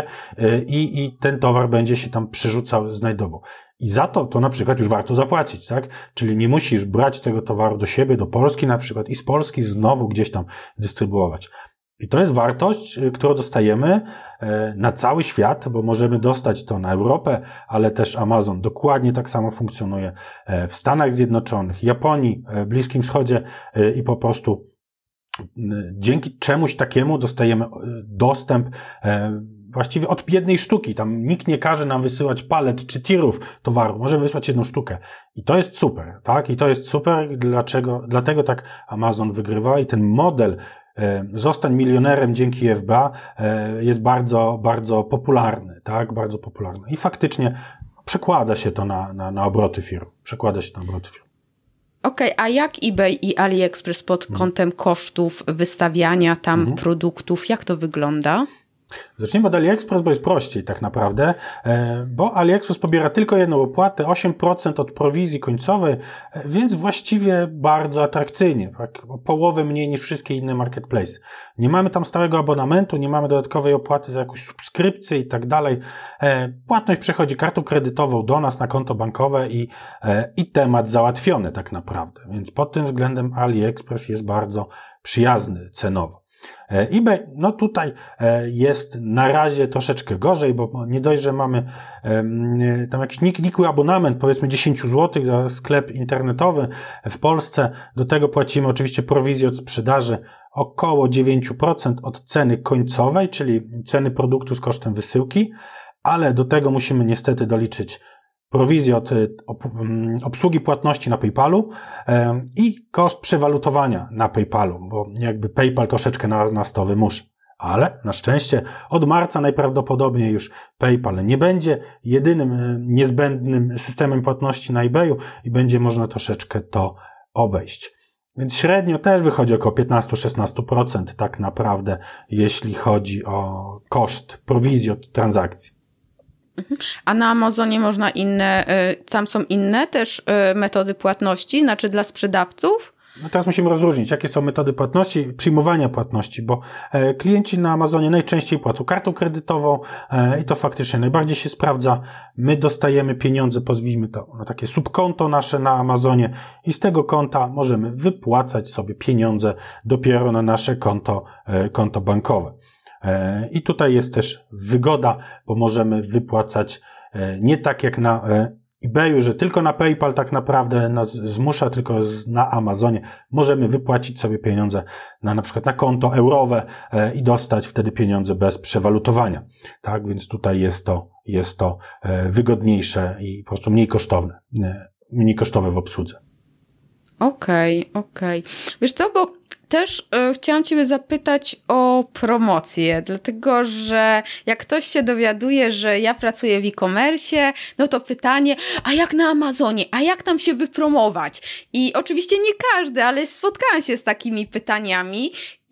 i ten towar będzie się tam przerzucał, znajdował. I za to na przykład już warto zapłacić, tak? Czyli nie musisz brać tego towaru do siebie, do Polski na przykład i z Polski znowu gdzieś tam dystrybuować. I to jest wartość, którą dostajemy na cały świat, bo możemy dostać to na Europę, ale też Amazon dokładnie tak samo funkcjonuje w Stanach Zjednoczonych, Japonii, Bliskim Wschodzie i po prostu dzięki czemuś takiemu dostajemy dostęp właściwie od jednej sztuki. Tam nikt nie każe nam wysyłać palet czy tirów towaru. Możemy wysłać jedną sztukę. I to jest super, tak? I to jest super. Dlatego tak Amazon wygrywa i ten model zostań milionerem dzięki FBA jest bardzo, bardzo popularny, tak? Bardzo popularny. I faktycznie przekłada się to na obroty firm. Okej, a jak eBay i AliExpress pod kątem kosztów wystawiania tam produktów, jak to wygląda? Zacznijmy od AliExpress, bo jest prościej tak naprawdę, bo AliExpress pobiera tylko jedną opłatę, 8% od prowizji końcowej, więc właściwie bardzo atrakcyjnie, tak? O połowę mniej niż wszystkie inne marketplace. Nie mamy tam stałego abonamentu, nie mamy dodatkowej opłaty za jakąś subskrypcję i tak dalej. Płatność przechodzi kartą kredytową do nas na konto bankowe i temat załatwiony tak naprawdę, więc pod tym względem AliExpress jest bardzo przyjazny cenowo. eBay, no tutaj jest na razie troszeczkę gorzej, bo nie dość, że mamy tam jakiś nikły abonament, powiedzmy 10 zł za sklep internetowy w Polsce, do tego płacimy oczywiście prowizję od sprzedaży około 9% od ceny końcowej, czyli ceny produktu z kosztem wysyłki, ale do tego musimy niestety doliczyć prowizję od obsługi płatności na PayPalu i koszt przewalutowania na PayPalu, bo jakby PayPal troszeczkę nas to wymusza. Ale na szczęście od marca najprawdopodobniej już PayPal nie będzie jedynym niezbędnym systemem płatności na eBayu i będzie można troszeczkę to obejść. Więc średnio też wychodzi około 15-16% tak naprawdę, jeśli chodzi o koszt prowizji od transakcji. A na Amazonie można tam są inne też metody płatności, znaczy dla sprzedawców? No teraz musimy rozróżnić, jakie są metody płatności, przyjmowania płatności, bo klienci na Amazonie najczęściej płacą kartą kredytową i to faktycznie najbardziej się sprawdza. My dostajemy pieniądze, pozwijmy to na takie subkonto nasze na Amazonie i z tego konta możemy wypłacać sobie pieniądze dopiero na nasze konto bankowe. I tutaj jest też wygoda, bo możemy wypłacać nie tak jak na eBayu, że tylko na PayPal tak naprawdę nas zmusza, tylko na Amazonie możemy wypłacić sobie pieniądze na przykład na konto eurowe i dostać wtedy pieniądze bez przewalutowania. Tak, więc tutaj jest to wygodniejsze i po prostu mniej kosztowe w obsłudze. Okej. Wiesz co, bo też chciałam Ciebie zapytać o promocję, dlatego że jak ktoś się dowiaduje, że ja pracuję w e-commerce, no to pytanie, a jak na Amazonie, a jak tam się wypromować? I oczywiście nie każdy, ale spotkałam się z takimi pytaniami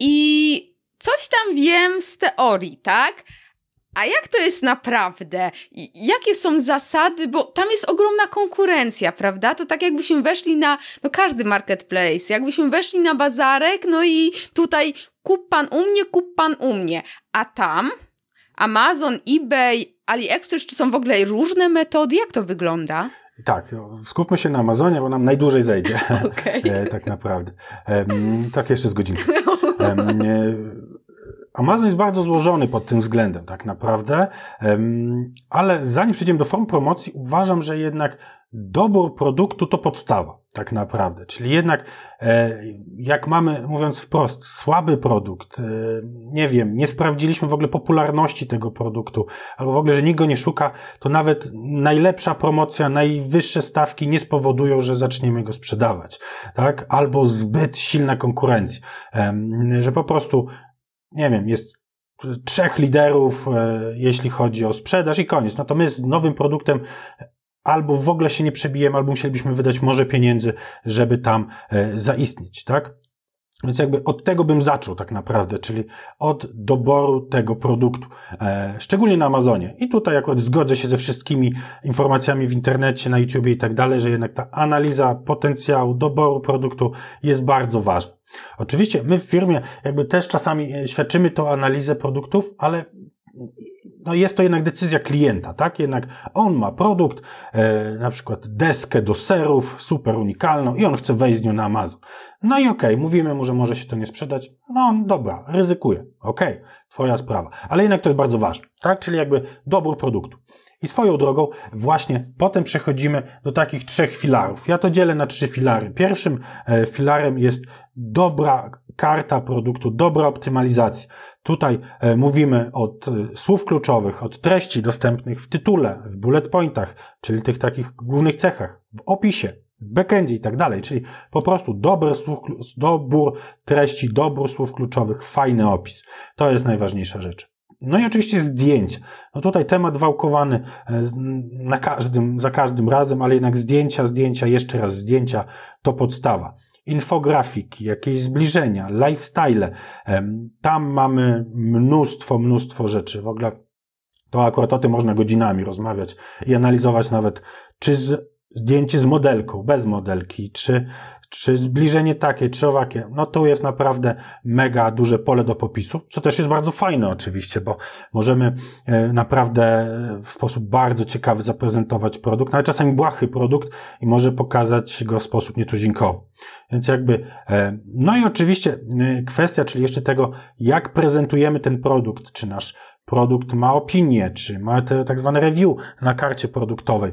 i coś tam wiem z teorii, tak? A jak to jest naprawdę? Jakie są zasady? Bo tam jest ogromna konkurencja, prawda? To tak jakbyśmy weszli na każdy marketplace, jakbyśmy weszli na bazarek, no i tutaj kup pan u mnie. A tam Amazon, eBay, AliExpress, czy są w ogóle różne metody? Jak to wygląda? Tak, skupmy się na Amazonie, bo nam najdłużej zejdzie. Okay. Tak naprawdę. Tak jeszcze z godzinką. Amazon jest bardzo złożony pod tym względem tak naprawdę, ale zanim przejdziemy do form promocji, uważam, że jednak dobór produktu to podstawa tak naprawdę, czyli jednak jak mamy, mówiąc wprost, słaby produkt, nie sprawdziliśmy w ogóle popularności tego produktu, albo w ogóle, że nikt go nie szuka, to nawet najlepsza promocja, najwyższe stawki nie spowodują, że zaczniemy go sprzedawać, tak? Albo zbyt silna konkurencja, że po prostu jest 3 liderów, jeśli chodzi o sprzedaż i koniec. No to my z nowym produktem albo w ogóle się nie przebijemy, albo musielibyśmy wydać morze pieniędzy, żeby tam zaistnieć, tak? Więc jakby od tego bym zaczął tak naprawdę, czyli od doboru tego produktu, szczególnie na Amazonie. I tutaj akurat zgodzę się ze wszystkimi informacjami w internecie, na YouTubie i tak dalej, że jednak ta analiza potencjału doboru produktu jest bardzo ważna. Oczywiście my w firmie jakby też czasami świadczymy tą analizę produktów, ale no jest to jednak decyzja klienta, tak? Jednak on ma produkt, na przykład deskę do serów, super unikalną i on chce wejść z nią na Amazon. No i okej, mówimy mu, że może się to nie sprzedać. No dobra, ryzykuje. Okej, twoja sprawa. Ale jednak to jest bardzo ważne, tak? Czyli jakby dobór produktu. I swoją drogą właśnie potem przechodzimy do takich 3 filarów. Ja to dzielę na 3 filary. Pierwszym filarem jest dobra karta produktu, dobra optymalizacja. Tutaj mówimy od słów kluczowych, od treści dostępnych w tytule, w bullet pointach, czyli tych takich głównych cechach, w opisie, w backendzie i tak dalej. Czyli po prostu dobór treści, dobór słów kluczowych, fajny opis. To jest najważniejsza rzecz. No i oczywiście zdjęcia. No tutaj temat wałkowany za każdym razem, ale jednak zdjęcia, jeszcze raz zdjęcia to podstawa. Infografiki, jakieś zbliżenia, lifestyle. Tam mamy mnóstwo rzeczy. W ogóle to akurat o tym można godzinami rozmawiać i analizować nawet, czy zdjęcie z modelką, bez modelki, czy zbliżenie takie, czy owakie. No tu jest naprawdę mega duże pole do popisu, co też jest bardzo fajne oczywiście, bo możemy naprawdę w sposób bardzo ciekawy zaprezentować produkt, nawet czasami błahy produkt i może pokazać go w sposób nietuzinkowy. Więc jakby, no i oczywiście kwestia, czyli jeszcze tego, jak prezentujemy ten produkt, czy nasz produkt ma opinię, czy ma te tak zwane review na karcie produktowej.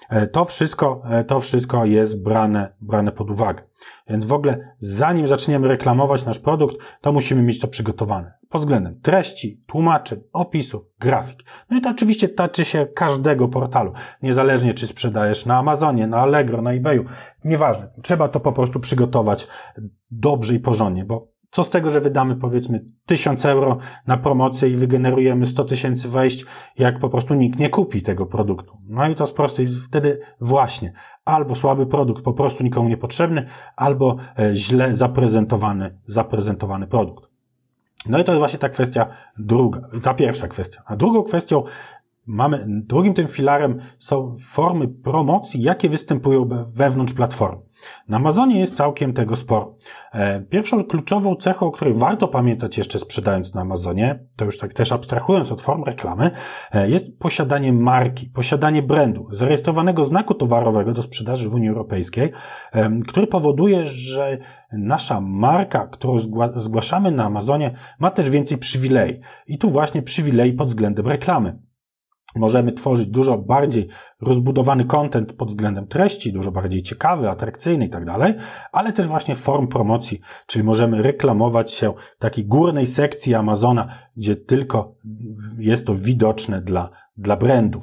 To wszystko jest brane pod uwagę. Więc w ogóle zanim zaczniemy reklamować nasz produkt, to musimy mieć to przygotowane. Pod względem treści, tłumaczeń, opisów, grafik. No i to oczywiście tyczy się każdego portalu. Niezależnie czy sprzedajesz na Amazonie, na Allegro, na eBayu. Nieważne. Trzeba to po prostu przygotować dobrze i porządnie, bo co z tego, że wydamy powiedzmy 1000 euro na promocję i wygenerujemy 100 000 wejść, jak po prostu nikt nie kupi tego produktu. No i to z prostej, wtedy właśnie albo słaby produkt, po prostu nikomu niepotrzebny, albo źle zaprezentowany produkt. No i to jest właśnie ta kwestia druga, ta pierwsza kwestia. A drugą kwestią drugim tym filarem są formy promocji, jakie występują wewnątrz platformy. Na Amazonie jest całkiem tego sporo. Pierwszą kluczową cechą, o której warto pamiętać jeszcze sprzedając na Amazonie, to już tak też abstrahując od form reklamy, jest posiadanie marki, posiadanie brandu, zarejestrowanego znaku towarowego do sprzedaży w Unii Europejskiej, który powoduje, że nasza marka, którą zgłaszamy na Amazonie, ma też więcej przywilei. I tu właśnie przywilei pod względem reklamy. Możemy tworzyć dużo bardziej rozbudowany content pod względem treści, dużo bardziej ciekawy, atrakcyjny i tak dalej, ale też właśnie form promocji, czyli możemy reklamować się w takiej górnej sekcji Amazona, gdzie tylko jest to widoczne dla brandów.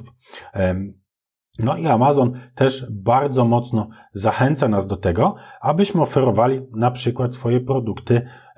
No i Amazon też bardzo mocno zachęca nas do tego, abyśmy oferowali na przykład swoje produkty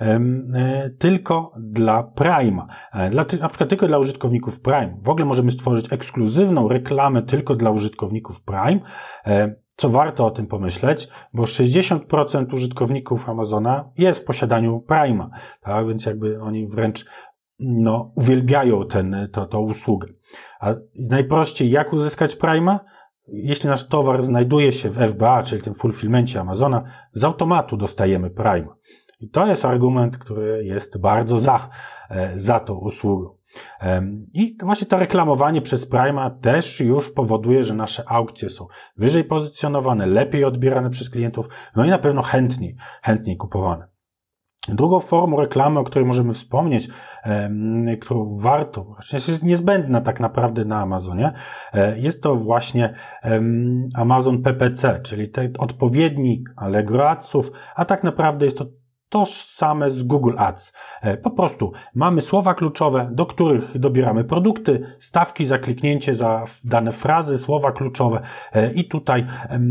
tylko dla Prime'a, na przykład tylko dla użytkowników Prime. W ogóle możemy stworzyć ekskluzywną reklamę tylko dla użytkowników Prime, co warto o tym pomyśleć, bo 60% użytkowników Amazona jest w posiadaniu Prime'a, tak? Więc jakby oni wręcz uwielbiają tą usługę. A najprościej jak uzyskać Prime'a? Jeśli nasz towar znajduje się w FBA, czyli tym fulfillmencie Amazona, z automatu dostajemy Prime'a. I to jest argument, który jest bardzo za tą usługą. I właśnie to reklamowanie przez Prime'a też już powoduje, że nasze aukcje są wyżej pozycjonowane, lepiej odbierane przez klientów, no i na pewno chętniej kupowane. Drugą formą reklamy, o której możemy wspomnieć, którą warto, jest niezbędna tak naprawdę na Amazonie, jest to właśnie Amazon PPC, czyli ten odpowiednik Allegro Adsów, a tak naprawdę jest to tożsame z Google Ads. Po prostu mamy słowa kluczowe, do których dobieramy produkty, stawki za kliknięcie, za dane frazy, słowa kluczowe i tutaj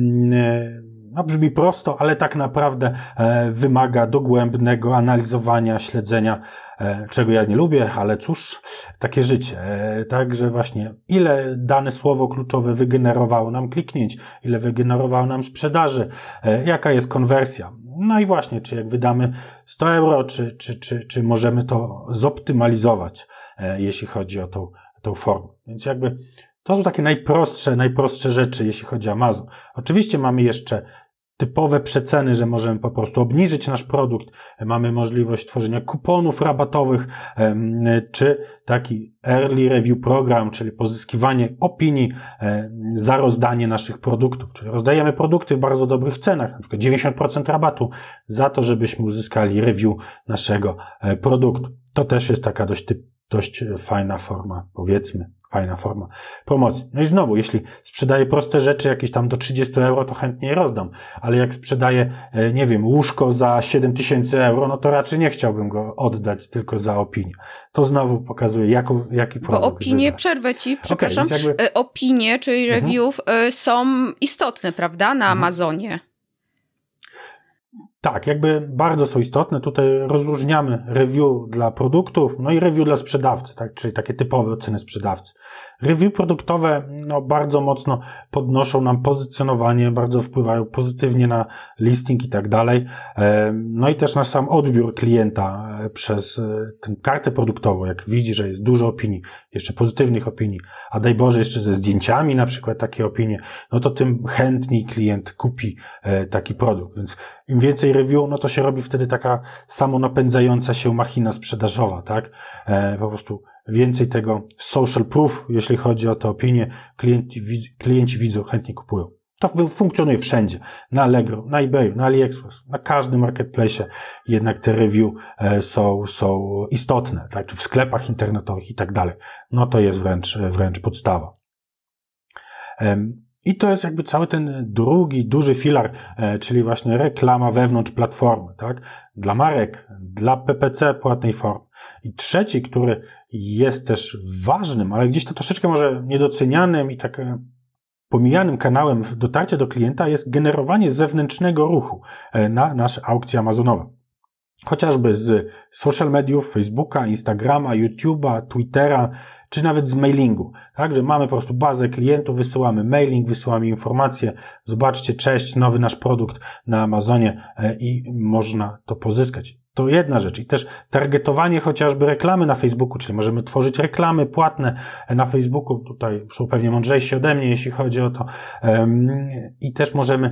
brzmi prosto, ale tak naprawdę wymaga dogłębnego analizowania, śledzenia, czego ja nie lubię, ale cóż, takie życie. Także właśnie, ile dane słowo kluczowe wygenerowało nam kliknięć, ile wygenerowało nam sprzedaży, jaka jest konwersja. No i właśnie, czy jak wydamy 100 euro, czy możemy to zoptymalizować, jeśli chodzi o tą formę. Więc jakby to są takie najprostsze rzeczy, jeśli chodzi o Amazon. Oczywiście mamy jeszcze typowe przeceny, że możemy po prostu obniżyć nasz produkt, mamy możliwość tworzenia kuponów rabatowych, czy taki early review program, czyli pozyskiwanie opinii za rozdanie naszych produktów, czyli rozdajemy produkty w bardzo dobrych cenach, na przykład 90% rabatu za to, żebyśmy uzyskali review naszego produktu. To też jest taka dość fajna forma, powiedzmy, fajna forma promocji. No i znowu, jeśli sprzedaję proste rzeczy jakieś tam do 30 euro, to chętnie je rozdam, ale jak sprzedaję, nie wiem, łóżko za 7000 euro, no to raczej nie chciałbym go oddać tylko za opinię. To znowu pokazuje, jaki produkt. Bo opinie, przerwę ci, przepraszam, opinie, czyli reviews są istotne, prawda, na Amazonie? Tak, jakby bardzo są istotne. Tutaj rozróżniamy review dla produktów, no i review dla sprzedawcy, tak, czyli takie typowe oceny sprzedawcy. Review produktowe bardzo mocno podnoszą nam pozycjonowanie, bardzo wpływają pozytywnie na listing i tak dalej. No i też na sam odbiór klienta przez tę kartę produktową, jak widzi, że jest dużo opinii, jeszcze pozytywnych opinii, a daj Boże jeszcze ze zdjęciami na przykład takie opinie, no to tym chętniej klient kupi taki produkt. Więc im więcej review, no to się robi wtedy taka samonapędzająca się machina sprzedażowa, tak? Po prostu więcej tego social proof, jeśli chodzi o te opinie, klienci widzą, chętnie kupują. To funkcjonuje wszędzie. Na Allegro, na eBayu, na AliExpress, na każdym marketplace jednak te review są istotne, tak? Czy w sklepach internetowych i tak dalej. No to jest wręcz podstawa. I to jest jakby cały ten drugi, duży filar, czyli właśnie reklama wewnątrz platformy, tak? Dla marek, dla PPC płatnej formy. I trzeci, który jest też ważnym, ale gdzieś to troszeczkę może niedocenianym i tak pomijanym kanałem dotarcia do klienta jest generowanie zewnętrznego ruchu na nasze aukcje amazonowe. Chociażby z social mediów, Facebooka, Instagrama, YouTube'a, Twittera, czy nawet z mailingu. Tak, że mamy po prostu bazę klientów, wysyłamy mailing, wysyłamy informacje, zobaczcie, cześć, nowy nasz produkt na Amazonie i można to pozyskać. To jedna rzecz. I też targetowanie chociażby reklamy na Facebooku, czyli możemy tworzyć reklamy płatne na Facebooku. Tutaj są pewnie mądrzejsi ode mnie, jeśli chodzi o to. I też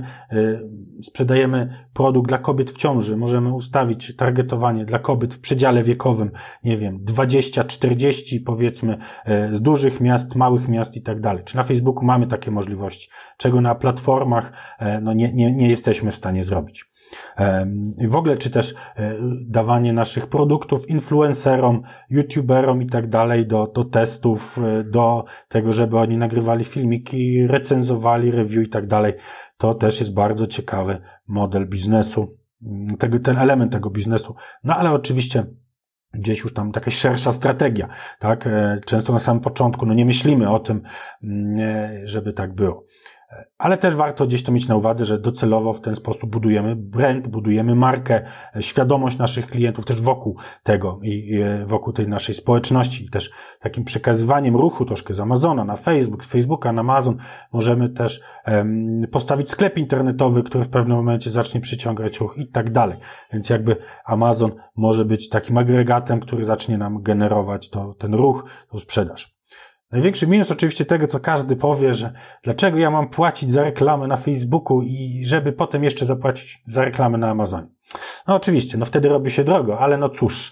sprzedajemy produkt dla kobiet w ciąży. Możemy ustawić targetowanie dla kobiet w przedziale wiekowym, nie wiem, 20-40 powiedzmy, z dużych miast, małych miast i tak dalej. Czy na Facebooku mamy takie możliwości, czego na platformach nie jesteśmy w stanie zrobić. I w ogóle, czy też dawanie naszych produktów influencerom, youtuberom i tak dalej do testów, do tego, żeby oni nagrywali filmiki, recenzowali, review i tak dalej. To też jest bardzo ciekawy model biznesu, ten element tego biznesu. No ale oczywiście gdzieś już tam jakaś szersza strategia, tak? Często na samym początku, nie myślimy o tym, żeby tak było. Ale też warto gdzieś to mieć na uwadze, że docelowo w ten sposób budujemy brand, budujemy markę, świadomość naszych klientów też wokół tego i wokół tej naszej społeczności i też takim przekazywaniem ruchu troszkę z Amazona na Facebook, z Facebooka na Amazon możemy też postawić sklep internetowy, który w pewnym momencie zacznie przyciągać ruch i tak dalej. Więc jakby Amazon może być takim agregatem, który zacznie nam generować ten ruch, tą sprzedaż. Największy minus oczywiście tego, co każdy powie, że dlaczego ja mam płacić za reklamę na Facebooku i żeby potem jeszcze zapłacić za reklamę na Amazonie. No oczywiście, wtedy robi się drogo, ale cóż,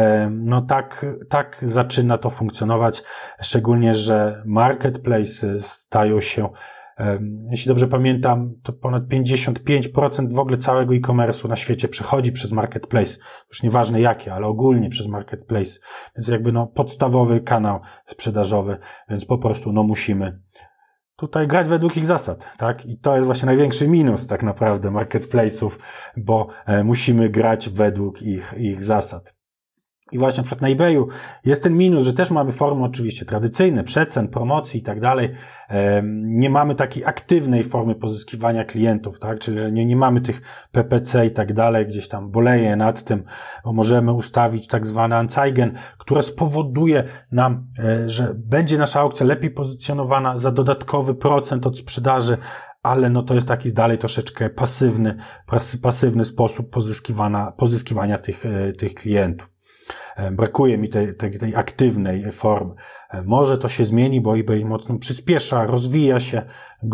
tak zaczyna to funkcjonować, szczególnie, że marketplace stają się, jeśli dobrze pamiętam, to ponad 55% w ogóle całego e-commerce'u na świecie przechodzi przez marketplace. Już nieważne jakie, ale ogólnie przez marketplace. Więc jakby podstawowy kanał sprzedażowy, więc po prostu musimy tutaj grać według ich zasad, tak? I to jest właśnie największy minus tak naprawdę marketplace'ów, bo musimy grać według ich zasad. I właśnie na przykład na eBayu jest ten minus, że też mamy formy oczywiście tradycyjne, przecen, promocji i tak dalej. Nie mamy takiej aktywnej formy pozyskiwania klientów, tak? Czyli że nie mamy tych PPC i tak dalej, gdzieś tam boleję nad tym, bo możemy ustawić tak zwane Anzeigen, które spowoduje nam, że będzie nasza aukcja lepiej pozycjonowana za dodatkowy procent od sprzedaży, ale to jest taki dalej troszeczkę pasywny sposób pozyskiwania tych klientów. Brakuje mi tej aktywnej formy. Może to się zmieni, bo eBay mocno przyspiesza, rozwija się,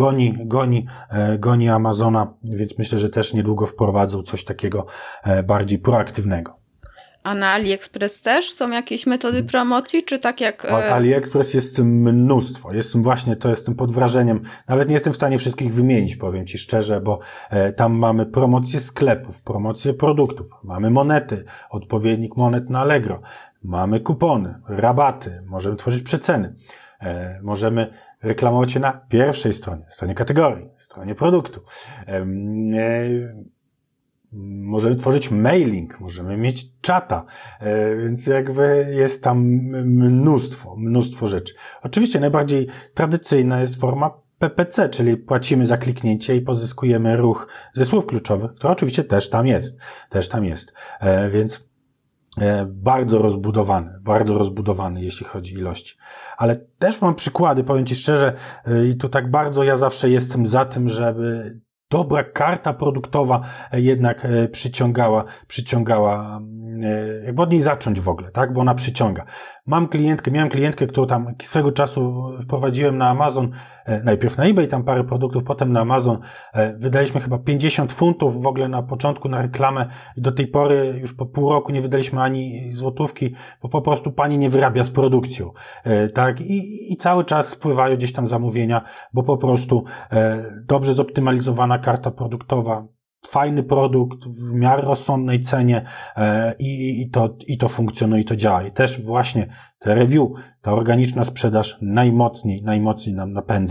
goni Amazona, więc myślę, że też niedługo wprowadzą coś takiego bardziej proaktywnego. A na AliExpress też są jakieś metody promocji, czy tak jak... AliExpress jest mnóstwo. To jestem pod wrażeniem. Nawet nie jestem w stanie wszystkich wymienić, powiem Ci szczerze, bo tam mamy promocje sklepów, promocje produktów, mamy monety, odpowiednik monet na Allegro, mamy kupony, rabaty, możemy tworzyć przeceny, możemy reklamować się na pierwszej stronie kategorii, stronie produktu. Możemy tworzyć mailing, możemy mieć czata, więc jakby jest tam mnóstwo rzeczy. Oczywiście najbardziej tradycyjna jest forma PPC, czyli płacimy za kliknięcie i pozyskujemy ruch ze słów kluczowych, które oczywiście też tam jest. Więc bardzo rozbudowany, jeśli chodzi o ilości. Ale też mam przykłady, powiem Ci szczerze, i tu tak bardzo ja zawsze jestem za tym, żeby dobra karta produktowa jednak przyciągała, jakby od niej zacząć w ogóle, tak? Bo ona przyciąga. Miałem klientkę, którą tam swego czasu wprowadziłem na Amazon, najpierw na eBay, tam parę produktów, potem na Amazon. Wydaliśmy chyba 50 funtów w ogóle na początku na reklamę i do tej pory już po pół roku nie wydaliśmy ani złotówki, bo po prostu pani nie wyrabia z produkcją, tak? I cały czas spływają gdzieś tam zamówienia, bo po prostu dobrze zoptymalizowana karta produktowa, fajny produkt w miarę rozsądnej cenie i to funkcjonuje, i to działa. I też właśnie te review, ta organiczna sprzedaż najmocniej nam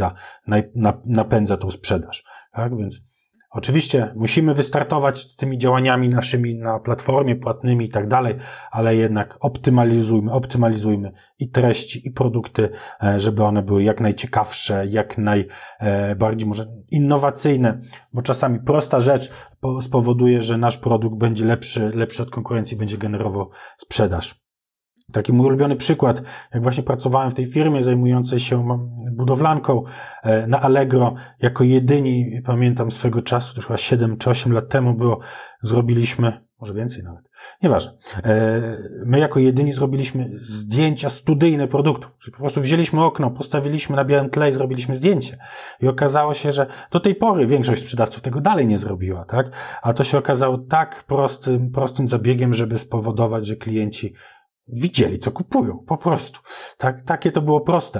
napędza tą sprzedaż. Tak? Więc oczywiście musimy wystartować z tymi działaniami naszymi na platformie płatnymi i tak dalej, ale jednak optymalizujmy i treści, i produkty, żeby one były jak najciekawsze, jak najbardziej może innowacyjne, bo czasami prosta rzecz spowoduje, że nasz produkt będzie lepszy od konkurencji, będzie generował sprzedaż. Taki mój ulubiony przykład, jak właśnie pracowałem w tej firmie zajmującej się budowlanką na Allegro, jako jedyni, pamiętam swego czasu, to już chyba 7 czy 8 lat temu było, zrobiliśmy, może więcej nawet, nieważne, my jako jedyni zrobiliśmy zdjęcia studyjne produktów, czyli po prostu wzięliśmy okno, postawiliśmy na białym tle i zrobiliśmy zdjęcie. I okazało się, że do tej pory większość sprzedawców tego dalej nie zrobiła, tak? A to się okazało tak prostym zabiegiem, żeby spowodować, że klienci widzieli, co kupują, po prostu. Tak, takie to było proste.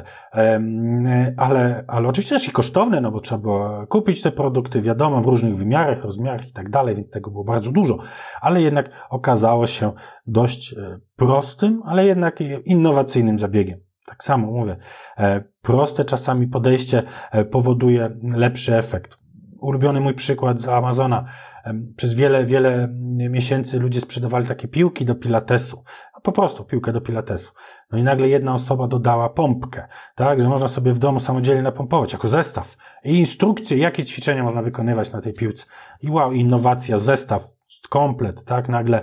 Ale oczywiście też i kosztowne, no bo trzeba było kupić te produkty, wiadomo, w różnych wymiarach, rozmiarach i tak dalej, więc tego było bardzo dużo. Ale jednak okazało się dość prostym, ale jednak innowacyjnym zabiegiem. Tak samo mówię, proste czasami podejście powoduje lepszy efekt. Ulubiony mój przykład z Amazona. Przez wiele miesięcy ludzie sprzedawali takie piłki do pilatesu. Po prostu piłkę do pilatesu. No i nagle jedna osoba dodała pompkę, tak, że można sobie w domu samodzielnie napompować jako zestaw. I instrukcje, jakie ćwiczenia można wykonywać na tej piłce. I wow, innowacja, zestaw, komplet, tak, nagle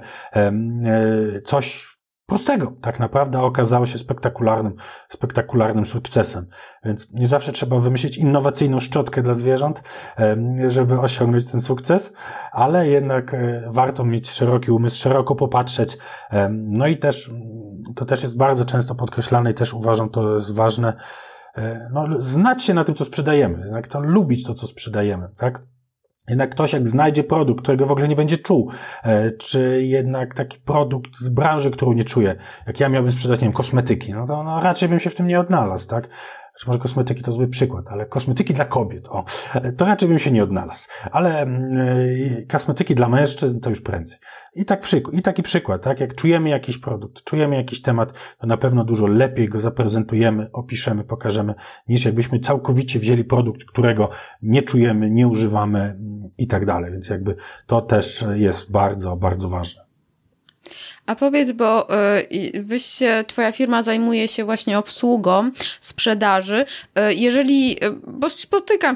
coś prostego, tak naprawdę okazało się spektakularnym sukcesem. Więc nie zawsze trzeba wymyślić innowacyjną szczotkę dla zwierząt, żeby osiągnąć ten sukces, ale jednak warto mieć szeroki umysł, szeroko popatrzeć. No i też, to też jest bardzo często podkreślane i też uważam, to jest ważne, no, znać się na tym, co sprzedajemy, jednak to lubić to, co sprzedajemy, tak? Jednak ktoś jak znajdzie produkt, którego w ogóle nie będzie czuł, czy jednak taki produkt z branży, którą nie czuje, jak ja miałbym sprzedać, nie wiem, kosmetyki, no to raczej bym się w tym nie odnalazł, tak? Może kosmetyki to zły przykład, ale kosmetyki dla kobiet, to raczej bym się nie odnalazł. Ale kosmetyki dla mężczyzn to już prędzej. I taki przykład, tak? Jak czujemy jakiś produkt, czujemy jakiś temat, to na pewno dużo lepiej go zaprezentujemy, opiszemy, pokażemy, niż jakbyśmy całkowicie wzięli produkt, którego nie czujemy, nie używamy i tak dalej. Więc jakby to też jest bardzo, bardzo ważne. A powiedz, bo twoja firma zajmuje się właśnie obsługą sprzedaży. Bo spotykam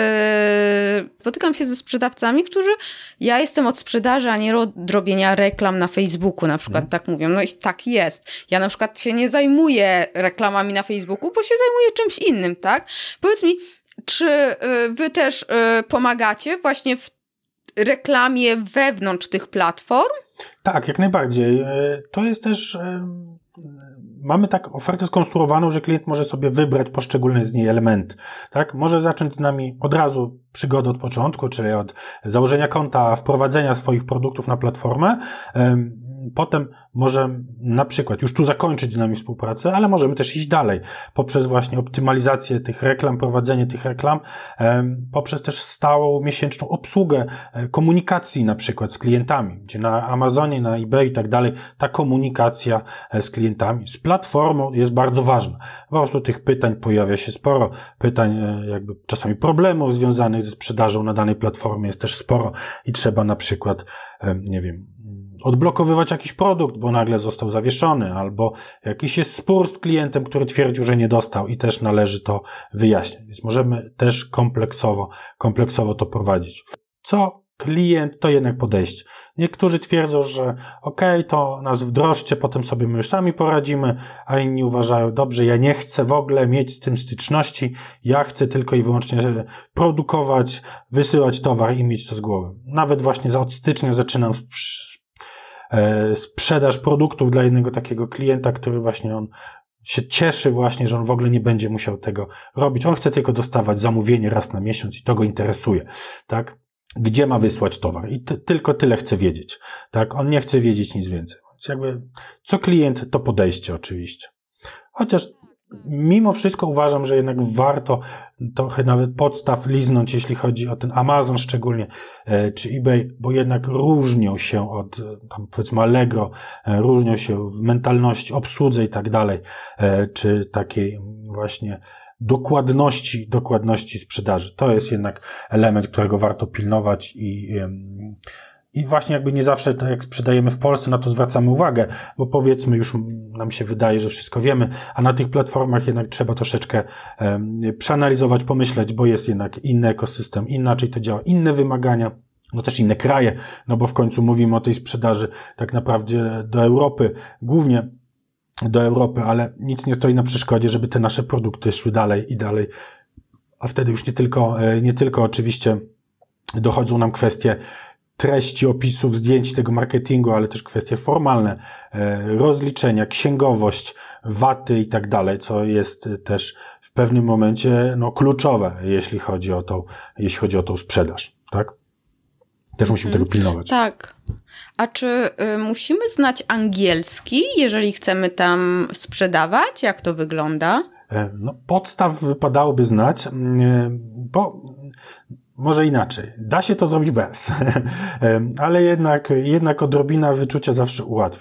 się ze sprzedawcami, którzy, ja jestem od sprzedaży, a nie od robienia reklam na Facebooku, na przykład tak mówią. No i tak jest. Ja na przykład się nie zajmuję reklamami na Facebooku, bo się zajmuję czymś innym, tak? Powiedz mi, czy wy też pomagacie właśnie w reklamie wewnątrz tych platform? Tak, jak najbardziej. To jest też... Mamy tak ofertę skonstruowaną, że klient może sobie wybrać poszczególne z niej elementy. Tak? Może zacząć z nami od razu przygodę od początku, czyli od założenia konta, wprowadzenia swoich produktów na platformę. Potem może na przykład już tu zakończyć z nami współpracę, ale możemy też iść dalej poprzez właśnie optymalizację tych reklam, prowadzenie tych reklam, poprzez też stałą miesięczną obsługę komunikacji na przykład z klientami, gdzie na Amazonie, na eBay i tak dalej ta komunikacja z klientami, z platformą jest bardzo ważna. Po prostu tych pytań pojawia się sporo, pytań jakby czasami problemów związanych ze sprzedażą na danej platformie jest też sporo i trzeba na przykład, nie wiem, odblokowywać jakiś produkt, bo nagle został zawieszony, albo jakiś jest spór z klientem, który twierdził, że nie dostał i też należy to wyjaśnić. Więc możemy też kompleksowo to prowadzić. Co klient, to jednak podejście. Niektórzy twierdzą, że to nas wdrożcie, potem sobie my już sami poradzimy, a inni uważają, dobrze, ja nie chcę w ogóle mieć z tym styczności, ja chcę tylko i wyłącznie produkować, wysyłać towar i mieć to z głowy. Nawet właśnie od stycznia zaczynam sprzedaż produktów dla jednego takiego klienta, który właśnie on się cieszy właśnie, że on w ogóle nie będzie musiał tego robić. On chce tylko dostawać zamówienie raz na miesiąc i to go interesuje, tak? Gdzie ma wysłać towar i tylko tyle chce wiedzieć, tak? On nie chce wiedzieć nic więcej. Więc jakby co klient, to podejście oczywiście. Chociaż mimo wszystko uważam, że jednak warto trochę nawet podstaw liznąć, jeśli chodzi o ten Amazon szczególnie, czy eBay, bo jednak różnią się od, tam powiedzmy Allegro, różnią się w mentalności, obsłudze i tak dalej, czy takiej właśnie dokładności sprzedaży. To jest jednak element, którego warto pilnować i właśnie jakby nie zawsze, tak jak sprzedajemy w Polsce, na to zwracamy uwagę, bo powiedzmy już nam się wydaje, że wszystko wiemy, a na tych platformach jednak trzeba troszeczkę przeanalizować, pomyśleć, bo jest jednak inny ekosystem, inaczej to działa, inne wymagania, no też inne kraje, no bo w końcu mówimy o tej sprzedaży tak naprawdę do Europy, głównie do Europy, ale nic nie stoi na przeszkodzie, żeby te nasze produkty szły dalej i dalej, a wtedy już nie tylko oczywiście dochodzą nam kwestie treści, opisów, zdjęć tego marketingu, ale też kwestie formalne, rozliczenia, księgowość, VAT-y i tak dalej, co jest też w pewnym momencie kluczowe, jeśli chodzi o tą sprzedaż, tak? Też musimy tego pilnować. Tak. A czy musimy znać angielski, jeżeli chcemy tam sprzedawać? Jak to wygląda? Podstaw wypadałoby znać, bo może inaczej. Da się to zrobić bez, ale jednak odrobina wyczucia zawsze ułatwi.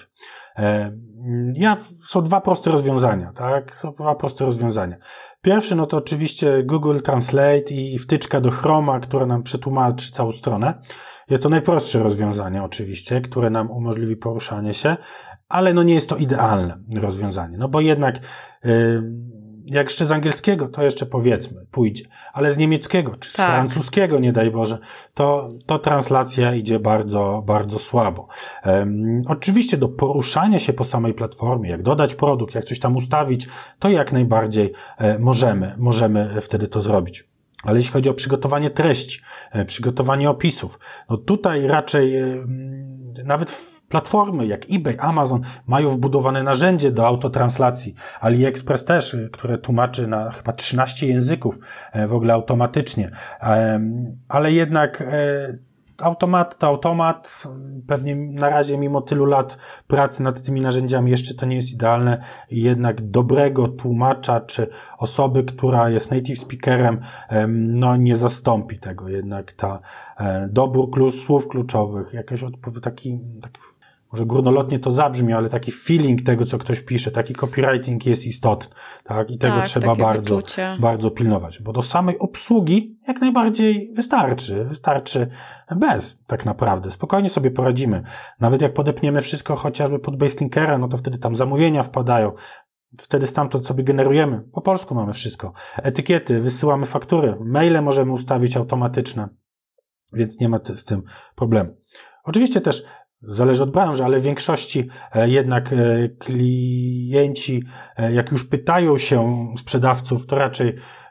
Są dwa proste rozwiązania, tak? Są dwa proste rozwiązania. Pierwszy, to oczywiście Google Translate i wtyczka do Chroma, która nam przetłumaczy całą stronę. Jest to najprostsze rozwiązanie oczywiście, które nam umożliwi poruszanie się, ale nie jest to idealne rozwiązanie, bo jednak jak jeszcze z angielskiego, to jeszcze powiedzmy, pójdzie, ale z niemieckiego, czy z francuskiego, nie daj Boże, to translacja idzie bardzo, bardzo słabo. Oczywiście do poruszania się po samej platformie, jak dodać produkt, jak coś tam ustawić, to jak najbardziej możemy wtedy to zrobić. Ale jeśli chodzi o przygotowanie treści, przygotowanie opisów, tutaj raczej nawet platformy jak eBay, Amazon mają wbudowane narzędzie do autotranslacji. AliExpress też, które tłumaczy na chyba 13 języków w ogóle automatycznie. Ale jednak automat, pewnie na razie mimo tylu lat pracy nad tymi narzędziami jeszcze to nie jest idealne i jednak dobrego tłumacza czy osoby, która jest native speakerem, nie zastąpi tego. Jednak dobór słów kluczowych, jakaś taki może górnolotnie to zabrzmi, ale taki feeling tego, co ktoś pisze, taki copywriting jest istotny, tak? I tego trzeba bardzo pilnować, bo do samej obsługi jak najbardziej wystarczy bez, tak naprawdę. Spokojnie sobie poradzimy. Nawet jak podepniemy wszystko chociażby pod Baselinkera, to wtedy tam zamówienia wpadają, wtedy stamtąd sobie generujemy. Po polsku mamy wszystko. Etykiety, wysyłamy faktury, maile możemy ustawić automatyczne, więc nie ma z tym problemu. Oczywiście też zależy od branży, ale w większości jednak klienci, jak już pytają się sprzedawców, to raczej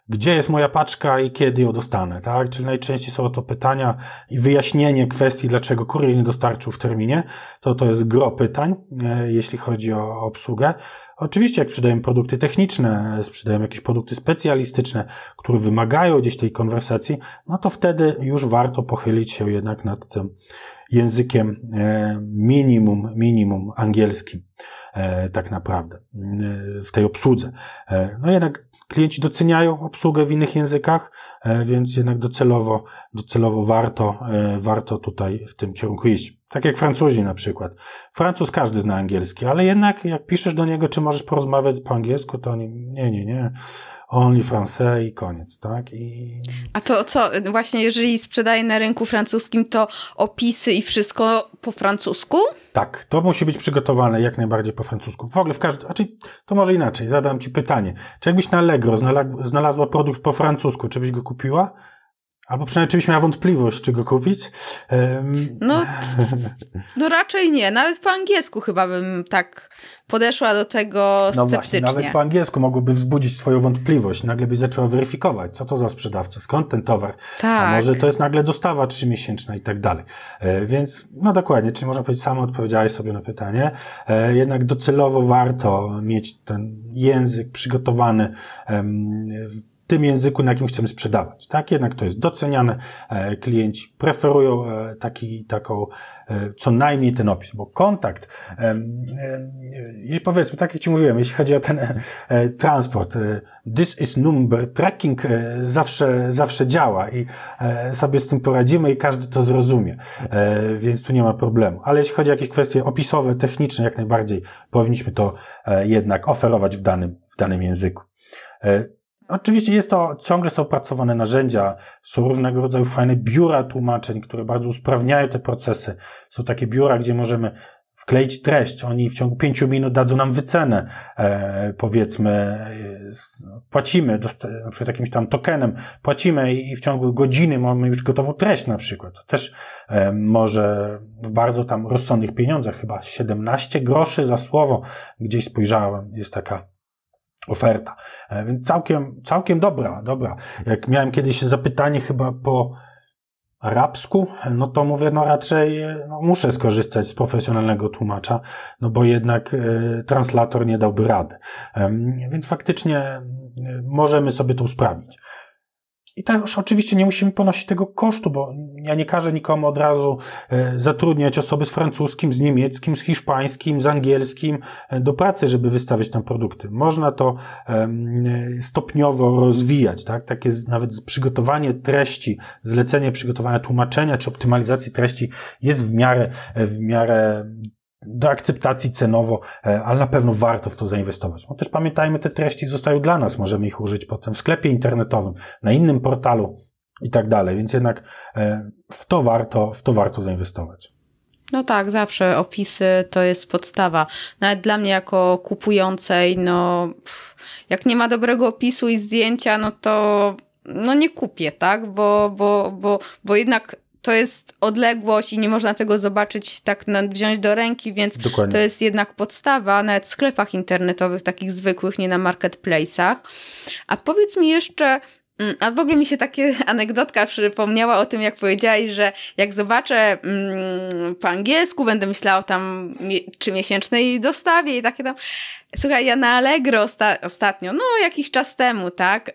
gdzie jest moja paczka i kiedy ją dostanę, tak? Czyli najczęściej są to pytania i wyjaśnienie kwestii, dlaczego kurier nie dostarczył w terminie. To jest gro pytań, jeśli chodzi o obsługę. Oczywiście, jak sprzedajemy produkty techniczne, sprzedajemy jakieś produkty specjalistyczne, które wymagają gdzieś tej konwersacji, no to wtedy już warto pochylić się jednak nad tym językiem minimum angielskim, tak naprawdę, w tej obsłudze. No jednak klienci doceniają obsługę w innych językach, więc jednak docelowo warto tutaj w tym kierunku iść. Tak jak Francuzi na przykład. Francuz każdy zna angielski, ale jednak jak piszesz do niego, czy możesz porozmawiać po angielsku, to oni nie. Only français i koniec, tak? A to co, właśnie jeżeli sprzedaję na rynku francuskim, to opisy i wszystko po francusku? Tak, to musi być przygotowane jak najbardziej po francusku. W ogóle to może inaczej, zadam ci pytanie. Czy jakbyś na Allegro znalazła produkt po francusku, czy byś go kupiła? Albo przynajmniej czy byś miała wątpliwość, czy go kupić? No raczej nie. Nawet po angielsku chyba bym tak podeszła do tego sceptycznie. Właśnie, nawet po angielsku mogłoby wzbudzić twoją wątpliwość. Nagle byś zaczęła weryfikować, co to za sprzedawca, skąd ten towar. Tak. A może to jest nagle dostawa 3-miesięczna i tak dalej. Więc, dokładnie, czyli można powiedzieć, sama odpowiedziałeś sobie na pytanie. Jednak docelowo warto mieć ten język przygotowany w tym języku, na jakim chcemy sprzedawać. Tak? Jednak to jest doceniane. Klienci preferują taką co najmniej ten opis, bo kontakt i powiedzmy, tak jak ci mówiłem, jeśli chodzi o ten transport, this is number tracking zawsze działa i sobie z tym poradzimy i każdy to zrozumie, więc tu nie ma problemu. Ale jeśli chodzi o jakieś kwestie opisowe, techniczne, jak najbardziej powinniśmy to jednak oferować w danym języku. Oczywiście ciągle są opracowane narzędzia, są różnego rodzaju fajne biura tłumaczeń, które bardzo usprawniają te procesy. Są takie biura, gdzie możemy wkleić treść, oni w ciągu 5 minut dadzą nam wycenę, powiedzmy, płacimy, na przykład jakimś tam tokenem, płacimy i w ciągu godziny mamy już gotową treść na przykład. To też może w bardzo tam rozsądnych pieniądzach, chyba 17 groszy za słowo, gdzieś spojrzałem, jest taka oferta. Więc całkiem dobra. Jak miałem kiedyś zapytanie chyba po arabsku, no to mówię, raczej muszę skorzystać z profesjonalnego tłumacza, bo jednak translator nie dałby rady. Więc faktycznie możemy sobie to usprawnić. I też oczywiście nie musimy ponosić tego kosztu, bo ja nie każę nikomu od razu zatrudniać osoby z francuskim, z niemieckim, z hiszpańskim, z angielskim do pracy, żeby wystawiać tam produkty. Można to stopniowo rozwijać, tak? Takie nawet przygotowanie treści, zlecenie przygotowania tłumaczenia czy optymalizacji treści jest w miarę do akceptacji cenowo, ale na pewno warto w to zainwestować. Bo też pamiętajmy, te treści zostają dla nas, możemy ich użyć potem w sklepie internetowym, na innym portalu i tak dalej, więc jednak w to warto zainwestować. No tak, zawsze opisy to jest podstawa. Nawet dla mnie jako kupującej, jak nie ma dobrego opisu i zdjęcia, to nie kupię, tak? Bo jednak to jest odległość i nie można tego zobaczyć tak wziąć do ręki, więc dokładnie. To jest jednak podstawa, nawet w sklepach internetowych, takich zwykłych, nie na marketplace'ach. A powiedz mi jeszcze, a w ogóle mi się takie anegdotka przypomniała o tym, jak powiedziałaś, że jak zobaczę po angielsku, będę myślała o tam 3-miesięcznej dostawie i takie tam. Słuchaj, ja na Allegro ostatnio, jakiś czas temu, tak,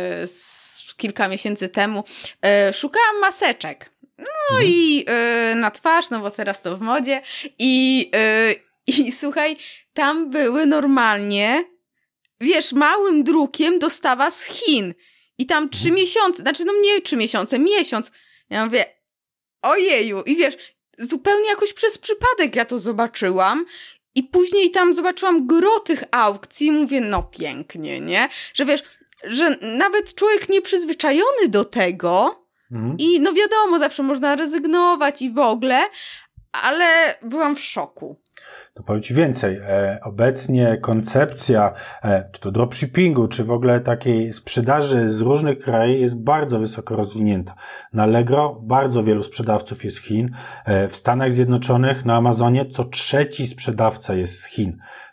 kilka miesięcy temu, szukałam maseczek. I na twarz, bo teraz to w modzie. I słuchaj, tam były normalnie, małym drukiem dostawa z Chin. I tam 3 miesiące, nie 3 miesiące, miesiąc. Ja mówię, ojeju. I zupełnie jakoś przez przypadek ja to zobaczyłam. I później tam zobaczyłam gro tych aukcji i mówię, pięknie, nie? Że że nawet człowiek nieprzyzwyczajony do tego, i wiadomo, zawsze można rezygnować i w ogóle, ale byłam w szoku. To powiem ci więcej. Obecnie koncepcja, czy to dropshippingu, czy w ogóle takiej sprzedaży z różnych krajów jest bardzo wysoko rozwinięta. Na Allegro bardzo wielu sprzedawców jest z Chin. W Stanach Zjednoczonych, na Amazonie co 3. sprzedawca jest z Chin.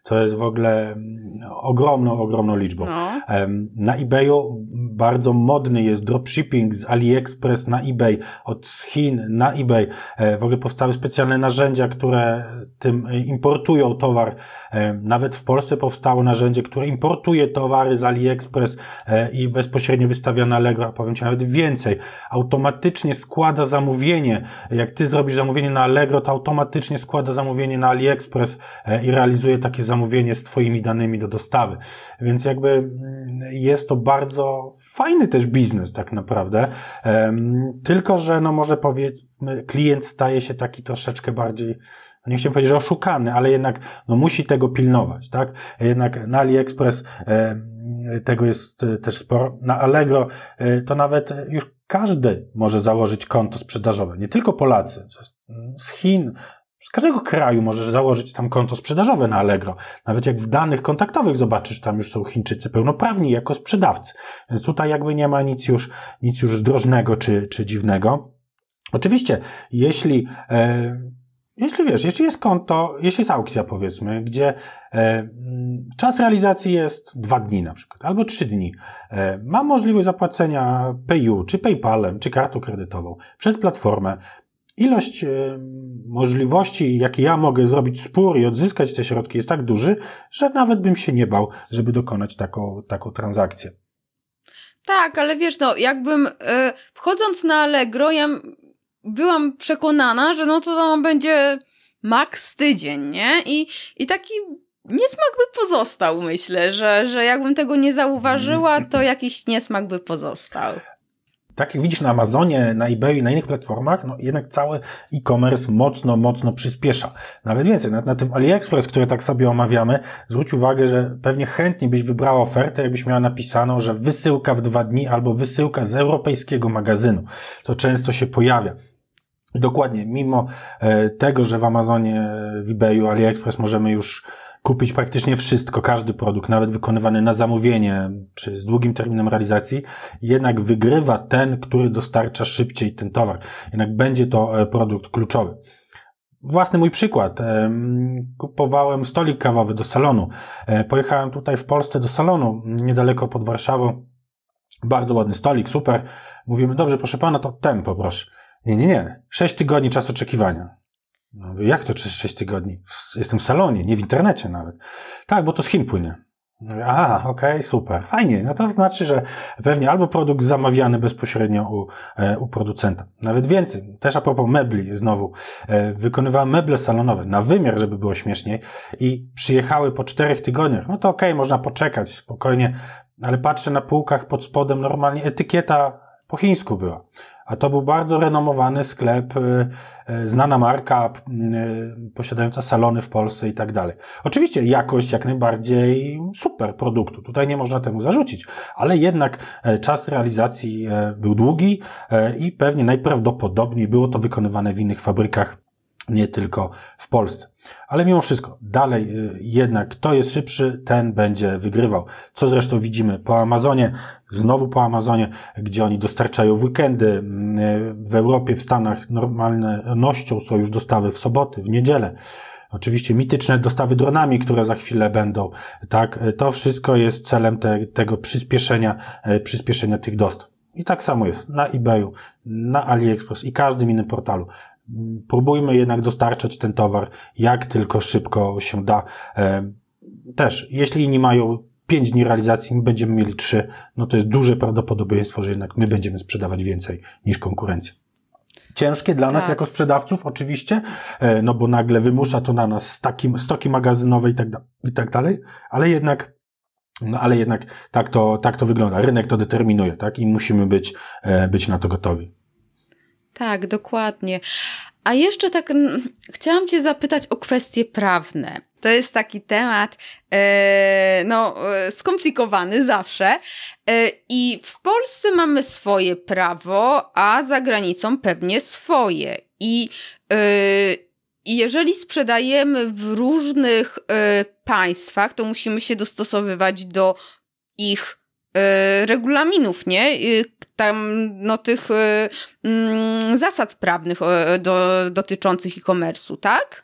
co jest w ogóle ogromną liczbą. No. Na eBayu bardzo modny jest dropshipping z AliExpress na eBay, od Chin na eBay. W ogóle powstały specjalne narzędzia, które tym importują towar. Nawet w Polsce powstało narzędzie, które importuje towary z AliExpress i bezpośrednio wystawia na Allegro, a powiem Ci nawet więcej. Automatycznie składa zamówienie. Jak Ty zrobisz zamówienie na Allegro, to automatycznie składa zamówienie na AliExpress i realizuje takie zamówienie z Twoimi danymi do dostawy. Więc jakby jest to bardzo fajny też biznes tak naprawdę. Tylko że no może powiedzmy, klient staje się taki troszeczkę bardziej, nie chciałem powiedzieć, że oszukany, ale jednak no musi tego pilnować, tak? Jednak na AliExpress tego jest też sporo. Na Allegro to nawet już każdy może założyć konto sprzedażowe, nie tylko Polacy. Z Chin, z każdego kraju możesz założyć tam konto sprzedażowe na Allegro. Nawet jak w danych kontaktowych zobaczysz, tam już są Chińczycy pełnoprawni jako sprzedawcy. Więc tutaj jakby nie ma nic już zdrożnego czy dziwnego. Oczywiście, jeśli jest konto, jeśli jest aukcja powiedzmy, gdzie czas realizacji jest 2 dni na przykład, albo 3 dni, mam możliwość zapłacenia PayU, czy PayPalem, czy kartą kredytową przez platformę, ilość możliwości, jakie ja mogę zrobić spór i odzyskać te środki jest tak duży, że nawet bym się nie bał, żeby dokonać taką transakcję. Tak, ale wiesz, no jakbym wchodząc na Allegro, ja byłam przekonana, że no to będzie maks tydzień, nie? I taki niesmak by pozostał, myślę, że jakbym tego nie zauważyła, to jakiś niesmak by pozostał. Tak jak widzisz na Amazonie, na eBayu i na innych platformach, no jednak cały e-commerce mocno przyspiesza. Nawet więcej, na tym AliExpress, który tak sobie omawiamy, zwróć uwagę, że pewnie chętnie byś wybrała ofertę, jakbyś miała napisano, że wysyłka w 2 dni albo wysyłka z europejskiego magazynu. To często się pojawia. Dokładnie, mimo tego, że w Amazonie, w eBayu, AliExpress możemy już kupić praktycznie wszystko, każdy produkt, nawet wykonywany na zamówienie, czy z długim terminem realizacji, jednak wygrywa ten, który dostarcza szybciej ten towar. Jednak będzie to produkt kluczowy. Własny mój przykład. Kupowałem stolik kawowy do salonu. Pojechałem tutaj w Polsce do salonu, niedaleko pod Warszawą. Bardzo ładny stolik, super. Mówimy, dobrze, proszę pana, to ten poproszę. Nie. 6 tygodni czas oczekiwania. No, mówię, jak to 6 tygodni? Jestem w salonie, nie w internecie nawet. Tak, bo to z Chin płynie. Mówię, aha, okej, super, fajnie. No to znaczy, że pewnie albo produkt zamawiany bezpośrednio u producenta. Nawet więcej. Też a propos mebli znowu. Wykonywałem meble salonowe na wymiar, żeby było śmieszniej i przyjechały po 4 tygodniach. No to okej, można poczekać spokojnie, ale patrzę na półkach pod spodem, normalnie etykieta po chińsku była. A to był bardzo renomowany sklep, znana marka, posiadająca salony w Polsce i tak dalej. Oczywiście jakość jak najbardziej super produktu, tutaj nie można temu zarzucić, ale jednak czas realizacji był długi i pewnie najprawdopodobniej było to wykonywane w innych fabrykach, nie tylko w Polsce. Ale mimo wszystko, dalej jednak kto jest szybszy, ten będzie wygrywał. Co zresztą widzimy po Amazonie, znowu po Amazonie, gdzie oni dostarczają w weekendy. W Europie, w Stanach normalnością są już dostawy w soboty, w niedzielę. Oczywiście mityczne dostawy dronami, które za chwilę będą. Tak, to wszystko jest celem tego przyspieszenia tych dostaw. I tak samo jest na eBayu, na AliExpress i każdym innym portalu. Próbujmy jednak dostarczać ten towar jak tylko szybko się da. Też, jeśli inni mają 5 dni realizacji, my będziemy mieli 3, no to jest duże prawdopodobieństwo, że jednak my będziemy sprzedawać więcej niż konkurencja. Ciężkie dla nas jako sprzedawców oczywiście, no bo nagle wymusza to na nas stoki magazynowe i tak dalej, ale jednak tak to wygląda. Rynek to determinuje, tak? I musimy być na to gotowi. Tak, dokładnie. A jeszcze tak chciałam Cię zapytać o kwestie prawne. To jest taki temat skomplikowany zawsze. I w Polsce mamy swoje prawo, a za granicą pewnie swoje. I jeżeli sprzedajemy w różnych państwach, to musimy się dostosowywać do ich regulaminów, nie? Tam, tych zasad prawnych dotyczących e-commerce'u, tak?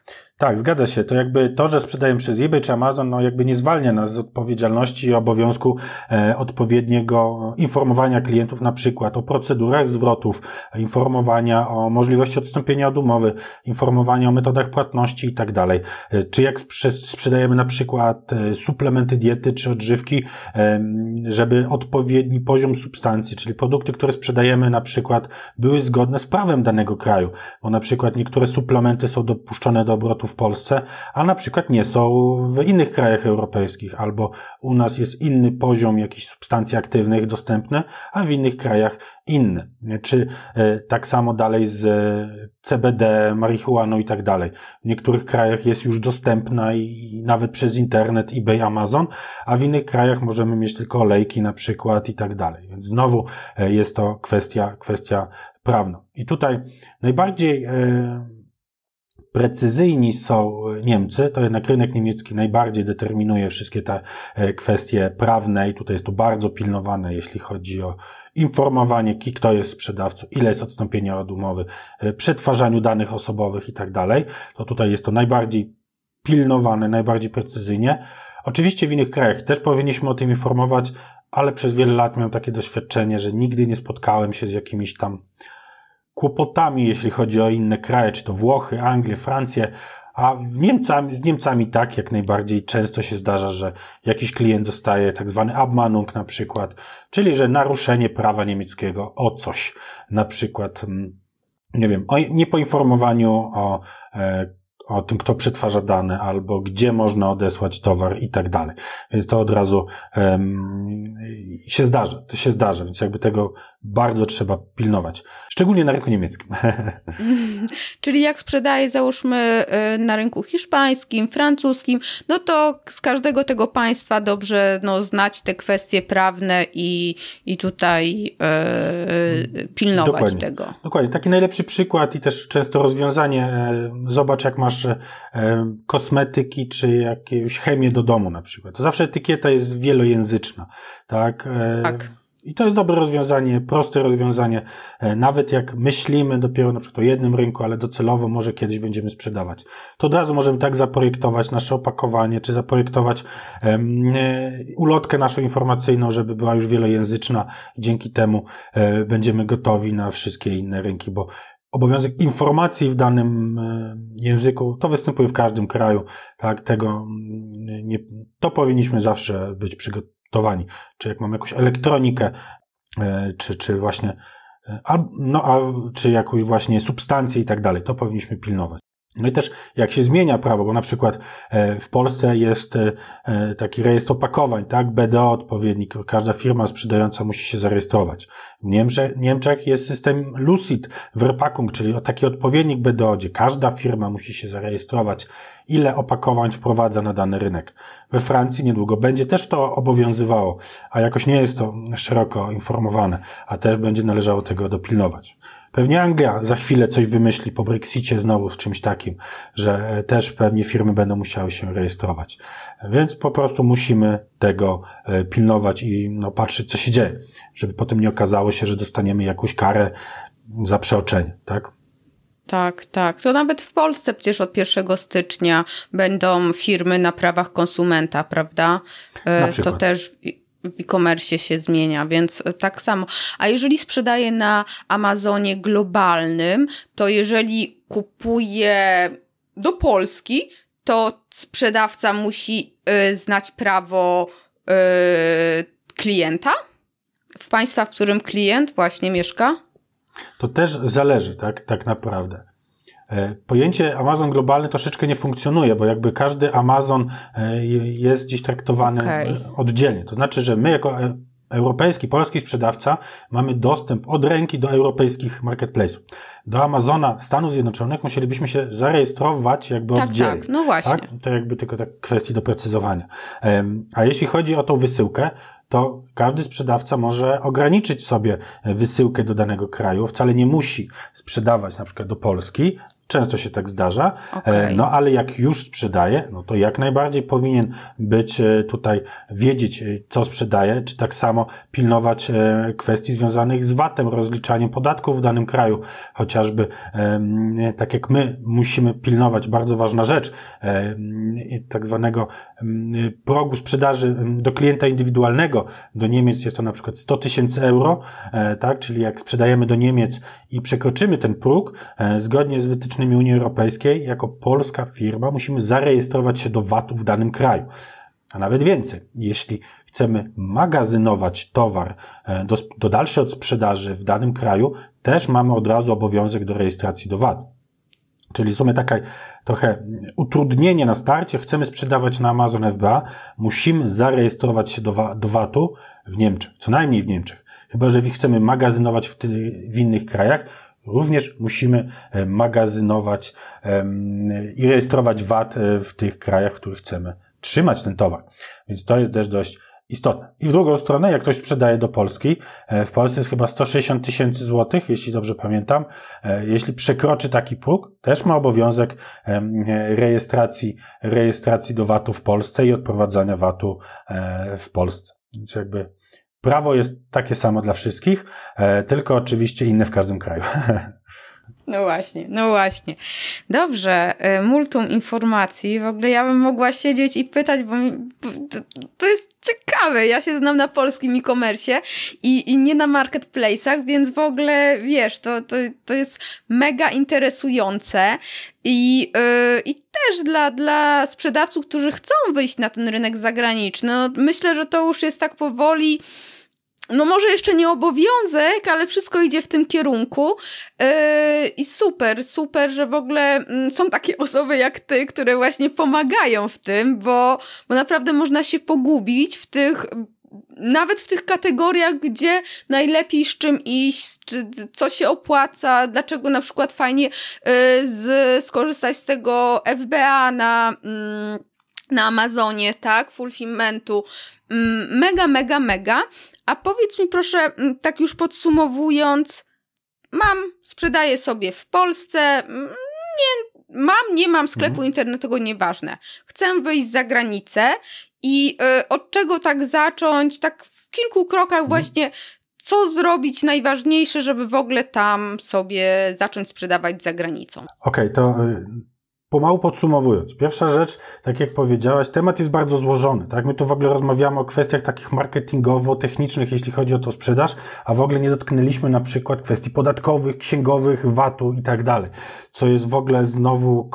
Tak, zgadza się. To jakby to, że sprzedajemy przez eBay czy Amazon, no jakby nie zwalnia nas z odpowiedzialności i obowiązku odpowiedniego informowania klientów, na przykład o procedurach zwrotów, informowania o możliwości odstąpienia od umowy, informowania o metodach płatności i tak dalej. Czy jak sprzedajemy na przykład suplementy diety czy odżywki, żeby odpowiedni poziom substancji, czyli produkty, które sprzedajemy na przykład były zgodne z prawem danego kraju, bo na przykład niektóre suplementy są dopuszczone do obrotu w Polsce, a na przykład nie są w innych krajach europejskich, albo u nas jest inny poziom jakichś substancji aktywnych dostępny, a w innych krajach inny. Czy tak samo dalej z CBD, marihuaną i tak dalej. W niektórych krajach jest już dostępna i nawet przez internet, eBay, Amazon, a w innych krajach możemy mieć tylko olejki na przykład i tak dalej. Więc znowu jest to kwestia prawna. I tutaj najbardziej precyzyjni są Niemcy, to jednak rynek niemiecki najbardziej determinuje wszystkie te kwestie prawne i tutaj jest to bardzo pilnowane, jeśli chodzi o informowanie, kto jest sprzedawcą, ile jest odstąpienia od umowy, przetwarzaniu danych osobowych i tak dalej. To tutaj jest to najbardziej pilnowane, najbardziej precyzyjnie. Oczywiście w innych krajach też powinniśmy o tym informować, ale przez wiele lat miałem takie doświadczenie, że nigdy nie spotkałem się z jakimiś tam kłopotami, jeśli chodzi o inne kraje, czy to Włochy, Anglię, Francję, a z Niemcami tak jak najbardziej często się zdarza, że jakiś klient dostaje tak zwany Abmahnung na przykład, czyli że naruszenie prawa niemieckiego o coś, na przykład, nie wiem, o niepoinformowaniu o tym, kto przetwarza dane, albo gdzie można odesłać towar i tak dalej. Więc to od razu się zdarza, więc jakby tego bardzo trzeba pilnować. Szczególnie na rynku niemieckim. Czyli jak sprzedaję, załóżmy, na rynku hiszpańskim, francuskim, no to z każdego tego państwa dobrze znać te kwestie prawne i tutaj pilnować Dokładnie. tego. Dokładnie. Taki najlepszy przykład i też często rozwiązanie. Zobacz, jak masz kosmetyki czy jakąś chemię do domu na przykład. To zawsze etykieta jest wielojęzyczna. Tak. Tak. I to jest dobre rozwiązanie, proste rozwiązanie. Nawet jak myślimy dopiero na przykład o jednym rynku, ale docelowo może kiedyś będziemy sprzedawać, to od razu możemy tak zaprojektować nasze opakowanie, czy zaprojektować ulotkę naszą informacyjną, żeby była już wielojęzyczna. Dzięki temu będziemy gotowi na wszystkie inne rynki, bo obowiązek informacji w danym języku to występuje w każdym kraju. Tak, to powinniśmy zawsze być przygotowani. Czy jak mamy jakąś elektronikę, czy właśnie, czy jakąś właśnie substancję i tak dalej, to powinniśmy pilnować. No i też jak się zmienia prawo, bo na przykład w Polsce jest taki rejestr opakowań, tak, BDO odpowiednik, każda firma sprzedająca musi się zarejestrować. W Niemczech jest system Lucid Verpackung, czyli taki odpowiednik BDO, gdzie każda firma musi się zarejestrować, ile opakowań wprowadza na dany rynek. We Francji niedługo będzie też to obowiązywało, a jakoś nie jest to szeroko informowane, a też będzie należało tego dopilnować. Pewnie Anglia za chwilę coś wymyśli po Brexicie znowu z czymś takim, że też pewnie firmy będą musiały się rejestrować. Więc po prostu musimy tego pilnować i patrzeć, co się dzieje, żeby potem nie okazało się, że dostaniemy jakąś karę za przeoczenie, tak? Tak. To nawet w Polsce przecież od 1 stycznia będą firmy na prawach konsumenta, prawda? To też w e-commerce się zmienia, więc tak samo. A jeżeli sprzedaję na Amazonie globalnym, to jeżeli kupuję do Polski, to sprzedawca musi znać prawo klienta w państwa, w którym klient właśnie mieszka? To też zależy, tak naprawdę. Pojęcie Amazon globalny troszeczkę nie funkcjonuje, bo jakby każdy Amazon jest dziś traktowany oddzielnie. To znaczy, że my jako europejski, polski sprzedawca mamy dostęp od ręki do europejskich marketplace'ów. Do Amazona Stanów Zjednoczonych musielibyśmy się zarejestrować jakby oddzielnie. Tak, no właśnie. Tak? To jakby tylko tak kwestii doprecyzowania. A jeśli chodzi o tą wysyłkę, to każdy sprzedawca może ograniczyć sobie wysyłkę do danego kraju. Wcale nie musi sprzedawać na przykład do Polski, często się tak zdarza, Okay. no ale jak już sprzedaje, no to jak najbardziej powinien być tutaj, wiedzieć co sprzedaje, czy tak samo pilnować kwestii związanych z VAT-em, rozliczaniem podatków w danym kraju, chociażby tak jak my musimy pilnować, bardzo ważna rzecz, tak zwanego progu sprzedaży do klienta indywidualnego. Do Niemiec jest to na przykład 100 000 euro, tak, czyli jak sprzedajemy do Niemiec i przekroczymy ten próg, zgodnie z wytycznymi Unii Europejskiej, jako polska firma musimy zarejestrować się do VAT-u w danym kraju. A nawet więcej, jeśli chcemy magazynować towar do dalszej odsprzedaży w danym kraju, też mamy od razu obowiązek do rejestracji do VAT. Czyli w sumie takie trochę utrudnienie na starcie, chcemy sprzedawać na Amazon FBA, musimy zarejestrować się do VAT-u w Niemczech, co najmniej w Niemczech. Chyba że chcemy magazynować w innych krajach, również musimy magazynować i rejestrować VAT w tych krajach, w których chcemy trzymać ten towar. Więc to jest też dość istotne. I w drugą stronę, jak ktoś sprzedaje do Polski, w Polsce jest chyba 160 000 złotych, jeśli dobrze pamiętam, jeśli przekroczy taki próg, też ma obowiązek rejestracji do VAT-u w Polsce i odprowadzania VAT-u w Polsce. Więc jakby prawo jest takie samo dla wszystkich, tylko oczywiście inne w każdym kraju. No właśnie. Dobrze, multum informacji. W ogóle ja bym mogła siedzieć i pytać, bo to jest ciekawe. Ja się znam na polskim e-commerce i nie na marketplace'ach, więc w ogóle, wiesz, to jest mega interesujące i też dla sprzedawców, którzy chcą wyjść na ten rynek zagraniczny. No, myślę, że to już jest tak powoli... No może jeszcze nie obowiązek, ale wszystko idzie w tym kierunku i super, że w ogóle są takie osoby jak ty, które właśnie pomagają w tym, bo naprawdę można się pogubić nawet w tych kategoriach, gdzie najlepiej z czym iść, czy co się opłaca, dlaczego na przykład fajnie skorzystać z tego FBA na Amazonie, tak, fulfillmentu. Mega. A powiedz mi proszę, tak już podsumowując, sprzedaję sobie w Polsce, nie mam sklepu internetowego, nieważne. Chcę wyjść za granicę i od czego tak zacząć, tak w kilku krokach właśnie, co zrobić najważniejsze, żeby w ogóle tam sobie zacząć sprzedawać za granicą? Okej, to... Pomału podsumowując, pierwsza rzecz, tak jak powiedziałaś, temat jest bardzo złożony, tak? My tu w ogóle rozmawiamy o kwestiach takich marketingowo-technicznych, jeśli chodzi o tą sprzedaż, a w ogóle nie dotknęliśmy na przykład kwestii podatkowych, księgowych, VAT-u i tak dalej, co jest w ogóle znowu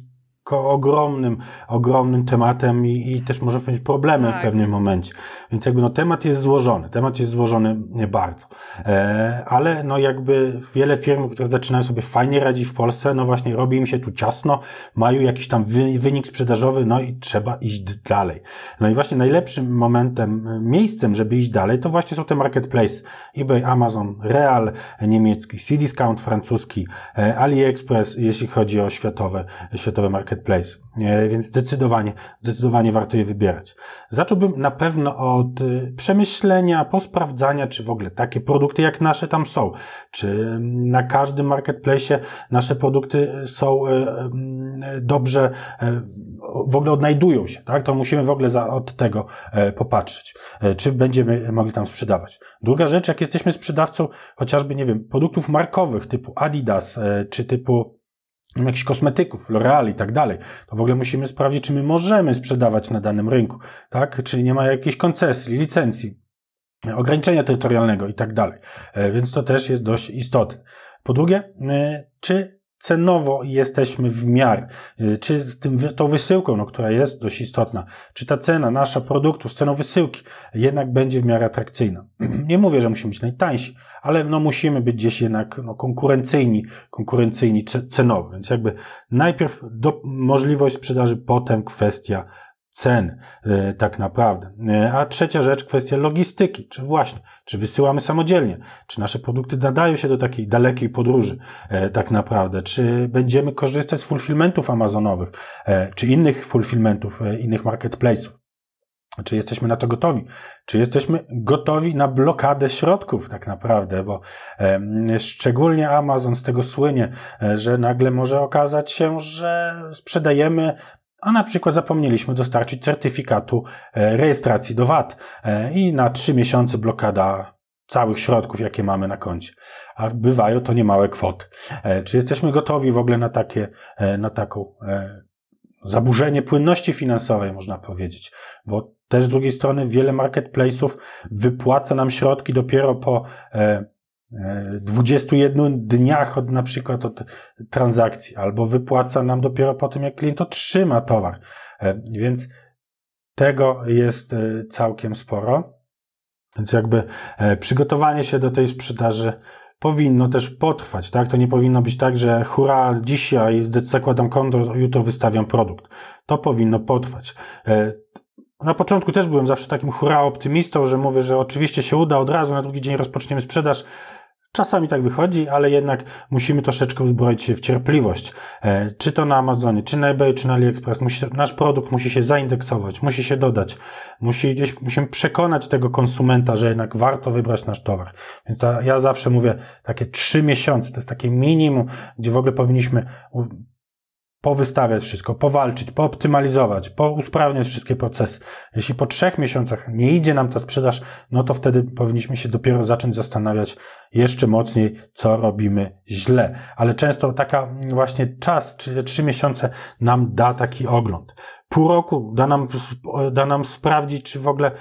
ogromnym tematem i też można powiedzieć problemem w pewnym momencie. Więc jakby temat jest złożony bardzo. Ale jakby wiele firm, które zaczynają sobie fajnie radzić w Polsce, właśnie robi im się tu ciasno, mają jakiś tam wynik sprzedażowy, i trzeba iść dalej. I właśnie najlepszym miejscem, żeby iść dalej, to właśnie są te marketplace. eBay, Amazon, Real niemiecki, Cdiscount francuski, AliExpress, jeśli chodzi o światowe marketplace. Więc zdecydowanie warto je wybierać. Zacząłbym na pewno od przemyślenia, posprawdzania, czy w ogóle takie produkty jak nasze tam są. Czy na każdym marketplace nasze produkty są dobrze, w ogóle odnajdują się, tak? To musimy w ogóle od tego popatrzeć. Czy będziemy mogli tam sprzedawać. Druga rzecz, jak jesteśmy sprzedawcą chociażby, produktów markowych typu Adidas, czy typu jakichś kosmetyków, L'Oreal i tak dalej, to w ogóle musimy sprawdzić, czy my możemy sprzedawać na danym rynku, tak? Czyli nie ma jakiejś koncesji, licencji, ograniczenia terytorialnego i tak dalej. Więc to też jest dość istotne. Po drugie, czy cenowo jesteśmy w miarę, czy z tą wysyłką, która jest dość istotna, czy ta cena nasza produktu z ceną wysyłki jednak będzie w miarę atrakcyjna. Nie mówię, że musimy być najtańsi, ale musimy być gdzieś jednak konkurencyjni cenowo, więc jakby najpierw możliwość sprzedaży, potem kwestia cen, tak naprawdę. A trzecia rzecz, kwestia logistyki, czy wysyłamy samodzielnie, czy nasze produkty nadają się do takiej dalekiej podróży, tak naprawdę, czy będziemy korzystać z fulfillmentów amazonowych, czy innych fulfillmentów, innych marketplace'ów. Czy jesteśmy na to gotowi? Czy jesteśmy gotowi na blokadę środków tak naprawdę? Bo szczególnie Amazon z tego słynie, że nagle może okazać się, że sprzedajemy, a na przykład zapomnieliśmy dostarczyć certyfikatu rejestracji do VAT i na 3 miesiące blokada całych środków, jakie mamy na koncie. A bywają to niemałe kwoty. Czy jesteśmy gotowi w ogóle na taką zaburzenie płynności finansowej, można powiedzieć, bo też z drugiej strony wiele marketplace'ów wypłaca nam środki dopiero po 21 dniach na przykład od transakcji, albo wypłaca nam dopiero po tym, jak klient otrzyma towar. Więc tego jest całkiem sporo. Więc jakby przygotowanie się do tej sprzedaży powinno też potrwać, tak? To nie powinno być tak, że hurra, dzisiaj zakładam konto, jutro wystawiam produkt. To powinno potrwać. Na początku też byłem zawsze takim hurra optymistą, że mówię, że oczywiście się uda, od razu na drugi dzień rozpoczniemy sprzedaż. Czasami tak wychodzi, ale jednak musimy troszeczkę uzbroić się w cierpliwość. Czy to na Amazonie, czy na eBay, czy na AliExpress. Nasz produkt musi się zaindeksować, musi się dodać. Musimy przekonać tego konsumenta, że jednak warto wybrać nasz towar. Więc ja zawsze mówię, takie 3 miesiące, to jest takie minimum, gdzie w ogóle powinniśmy powystawiać wszystko, powalczyć, pooptymalizować, usprawniać wszystkie procesy. Jeśli po 3 miesiącach nie idzie nam ta sprzedaż, no to wtedy powinniśmy się dopiero zacząć zastanawiać jeszcze mocniej, co robimy źle. Ale często taka właśnie czas, czyli te 3 miesiące nam da taki ogląd. Pół roku da nam sprawdzić, czy w ogóle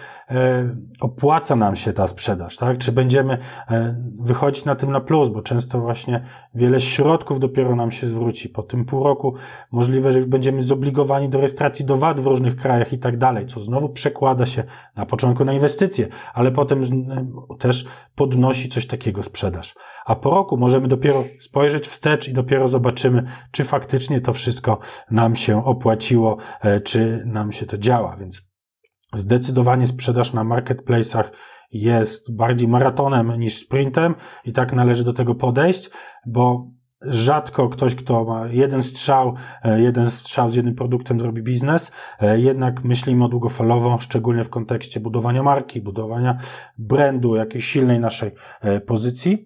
opłaca nam się ta sprzedaż, tak? Czy będziemy wychodzić na tym na plus, bo często właśnie wiele środków dopiero nam się zwróci. Po tym pół roku możliwe, że już będziemy zobligowani do rejestracji do VAT w różnych krajach i tak dalej, co znowu przekłada się na początku na inwestycje, ale potem też podnosi coś takiego sprzedaż. A po roku możemy dopiero spojrzeć wstecz i dopiero zobaczymy, czy faktycznie to wszystko nam się opłaciło, czy nam się to działa. Więc zdecydowanie sprzedaż na marketplace'ach jest bardziej maratonem niż sprintem i tak należy do tego podejść, bo rzadko ktoś, kto ma jeden strzał z jednym produktem zrobi biznes, jednak myślimy długofalowo, szczególnie w kontekście budowania marki, budowania brandu, jakiejś silnej naszej pozycji.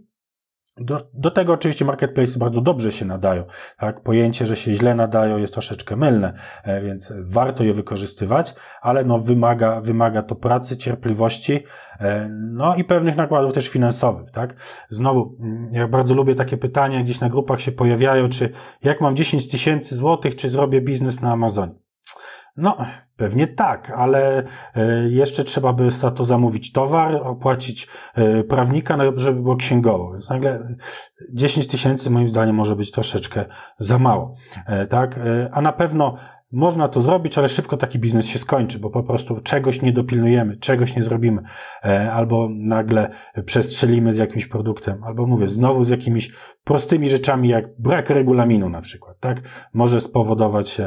Do tego oczywiście marketplace bardzo dobrze się nadają. Tak? Pojęcie, że się źle nadają jest troszeczkę mylne, więc warto je wykorzystywać, ale wymaga to pracy, cierpliwości, no i pewnych nakładów też finansowych. Tak? Znowu, ja bardzo lubię takie pytania, gdzieś na grupach się pojawiają, czy jak mam 10 000 złotych, czy zrobię biznes na Amazonie? No, pewnie tak, ale jeszcze trzeba by za to zamówić towar, opłacić prawnika, no, żeby było księgowo. Więc nagle 10 000 moim zdaniem może być troszeczkę za mało. Tak? A na pewno można to zrobić, ale szybko taki biznes się skończy, bo po prostu czegoś nie dopilnujemy, czegoś nie zrobimy, albo nagle przestrzelimy z jakimś produktem, albo mówię, znowu z jakimiś prostymi rzeczami, jak brak regulaminu na przykład, tak? Może spowodować się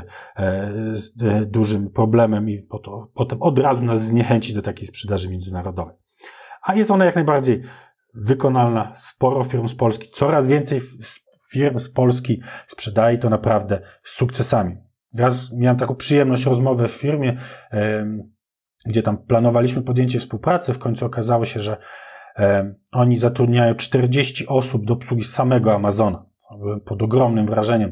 dużym problemem i potem od razu nas zniechęci do takiej sprzedaży międzynarodowej. A jest ona jak najbardziej wykonalna, sporo firm z Polski, coraz więcej firm z Polski sprzedaje to naprawdę z sukcesami. Raz miałem taką przyjemność rozmowę w firmie, gdzie tam planowaliśmy podjęcie współpracy. W końcu okazało się, że oni zatrudniają 40 osób do obsługi samego Amazona. Byłem pod ogromnym wrażeniem,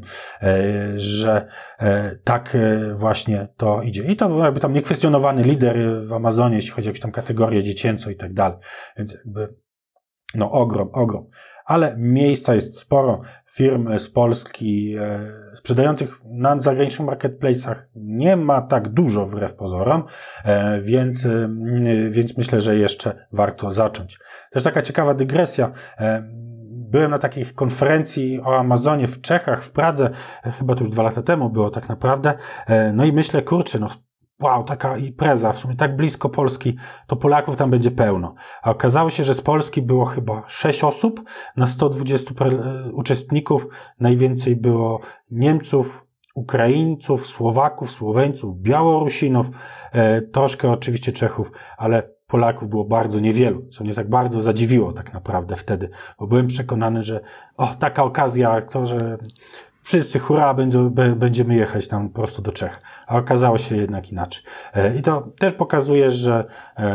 że tak właśnie to idzie. I to był jakby tam niekwestionowany lider w Amazonie, jeśli chodzi o jakąś tam kategorię dziecięcą i tak dalej. Więc jakby no ogrom. Ale miejsca jest sporo. Firm z Polski sprzedających na zagranicznych marketplace'ach nie ma tak dużo wbrew pozorom, więc myślę, że jeszcze warto zacząć. Też taka ciekawa dygresja. Byłem na takiej konferencji o Amazonie w Czechach, w Pradze, chyba to już 2 lata temu było tak naprawdę. No i myślę, kurczę, no wow, taka impreza, w sumie tak blisko Polski, to Polaków tam będzie pełno. A okazało się, że z Polski było chyba 6 osób na 120 uczestników. Najwięcej było Niemców, Ukraińców, Słowaków, Słoweńców, Białorusinów, troszkę oczywiście Czechów, ale Polaków było bardzo niewielu, co mnie tak bardzo zadziwiło tak naprawdę wtedy, bo byłem przekonany, że taka okazja, to, że wszyscy hurra, będziemy jechać tam po prostu do Czech. A okazało się jednak inaczej. I to też pokazuje, że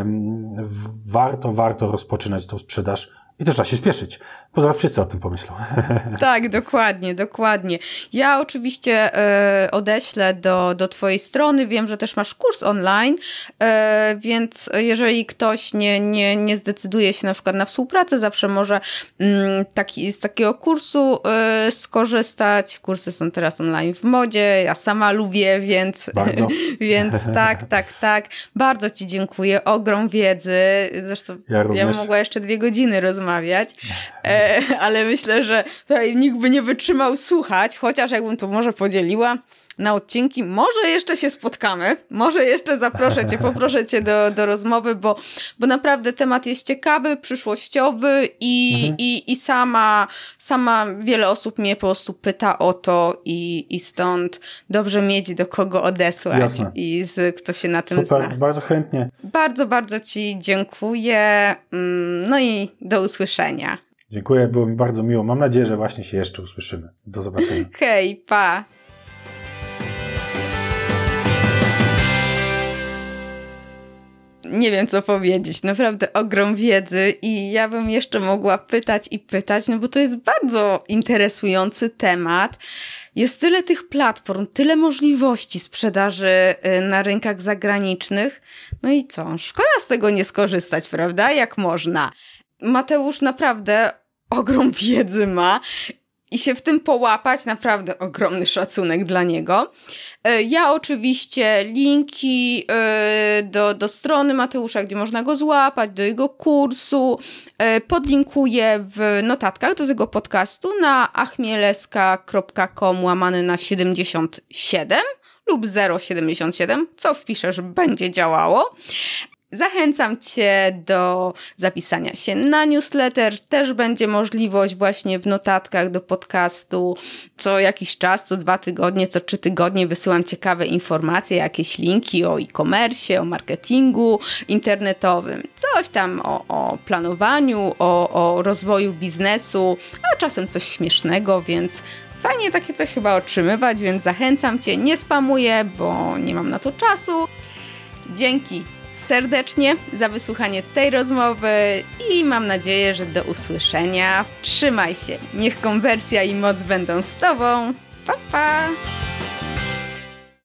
warto rozpoczynać tą sprzedaż i też trzeba się spieszyć, bo zaraz wszyscy o tym pomyślą. Tak, dokładnie. Ja oczywiście odeślę do twojej strony, wiem, że też masz kurs online, więc jeżeli ktoś nie zdecyduje się na przykład na współpracę, zawsze może z takiego kursu skorzystać. Kursy są teraz online w modzie, ja sama lubię, więc, więc tak. Bardzo ci dziękuję, ogrom wiedzy, zresztą ja bym mogła jeszcze 2 godziny rozmawiać, ale myślę, że tutaj nikt by nie wytrzymał słuchać, chociaż jakbym to może podzieliła na odcinki, może jeszcze się spotkamy, może jeszcze poproszę cię do rozmowy, bo naprawdę temat jest ciekawy, przyszłościowy i sama wiele osób mnie po prostu pyta o to i stąd dobrze mieć do kogo odesłać. Jasne. I kto się na tym zna. Bardzo chętnie. Bardzo ci dziękuję, no i do usłyszenia. Dziękuję, było mi bardzo miło. Mam nadzieję, że właśnie się jeszcze usłyszymy. Do zobaczenia. Hej, pa! Nie wiem, co powiedzieć. Naprawdę ogrom wiedzy i ja bym jeszcze mogła pytać, no bo to jest bardzo interesujący temat. Jest tyle tych platform, tyle możliwości sprzedaży na rynkach zagranicznych. No i co? Szkoda z tego nie skorzystać, prawda? Jak można. Mateusz naprawdę ogrom wiedzy ma i się w tym połapać, naprawdę ogromny szacunek dla niego. Ja oczywiście linki do strony Mateusza, gdzie można go złapać, do jego kursu, podlinkuję w notatkach do tego podcastu na achmieleska.com/77 lub 077, co wpiszesz, będzie działało. Zachęcam cię do zapisania się na newsletter. Też będzie możliwość właśnie w notatkach do podcastu co jakiś czas, co 2 tygodnie, co 3 tygodnie wysyłam ciekawe informacje, jakieś linki o e-commerce, o marketingu internetowym, coś tam o planowaniu, o rozwoju biznesu, a czasem coś śmiesznego, więc fajnie takie coś chyba otrzymywać, więc zachęcam cię, nie spamuję, bo nie mam na to czasu. Dzięki serdecznie za wysłuchanie tej rozmowy i mam nadzieję, że do usłyszenia. Trzymaj się, niech konwersja i moc będą z tobą. Pa, pa!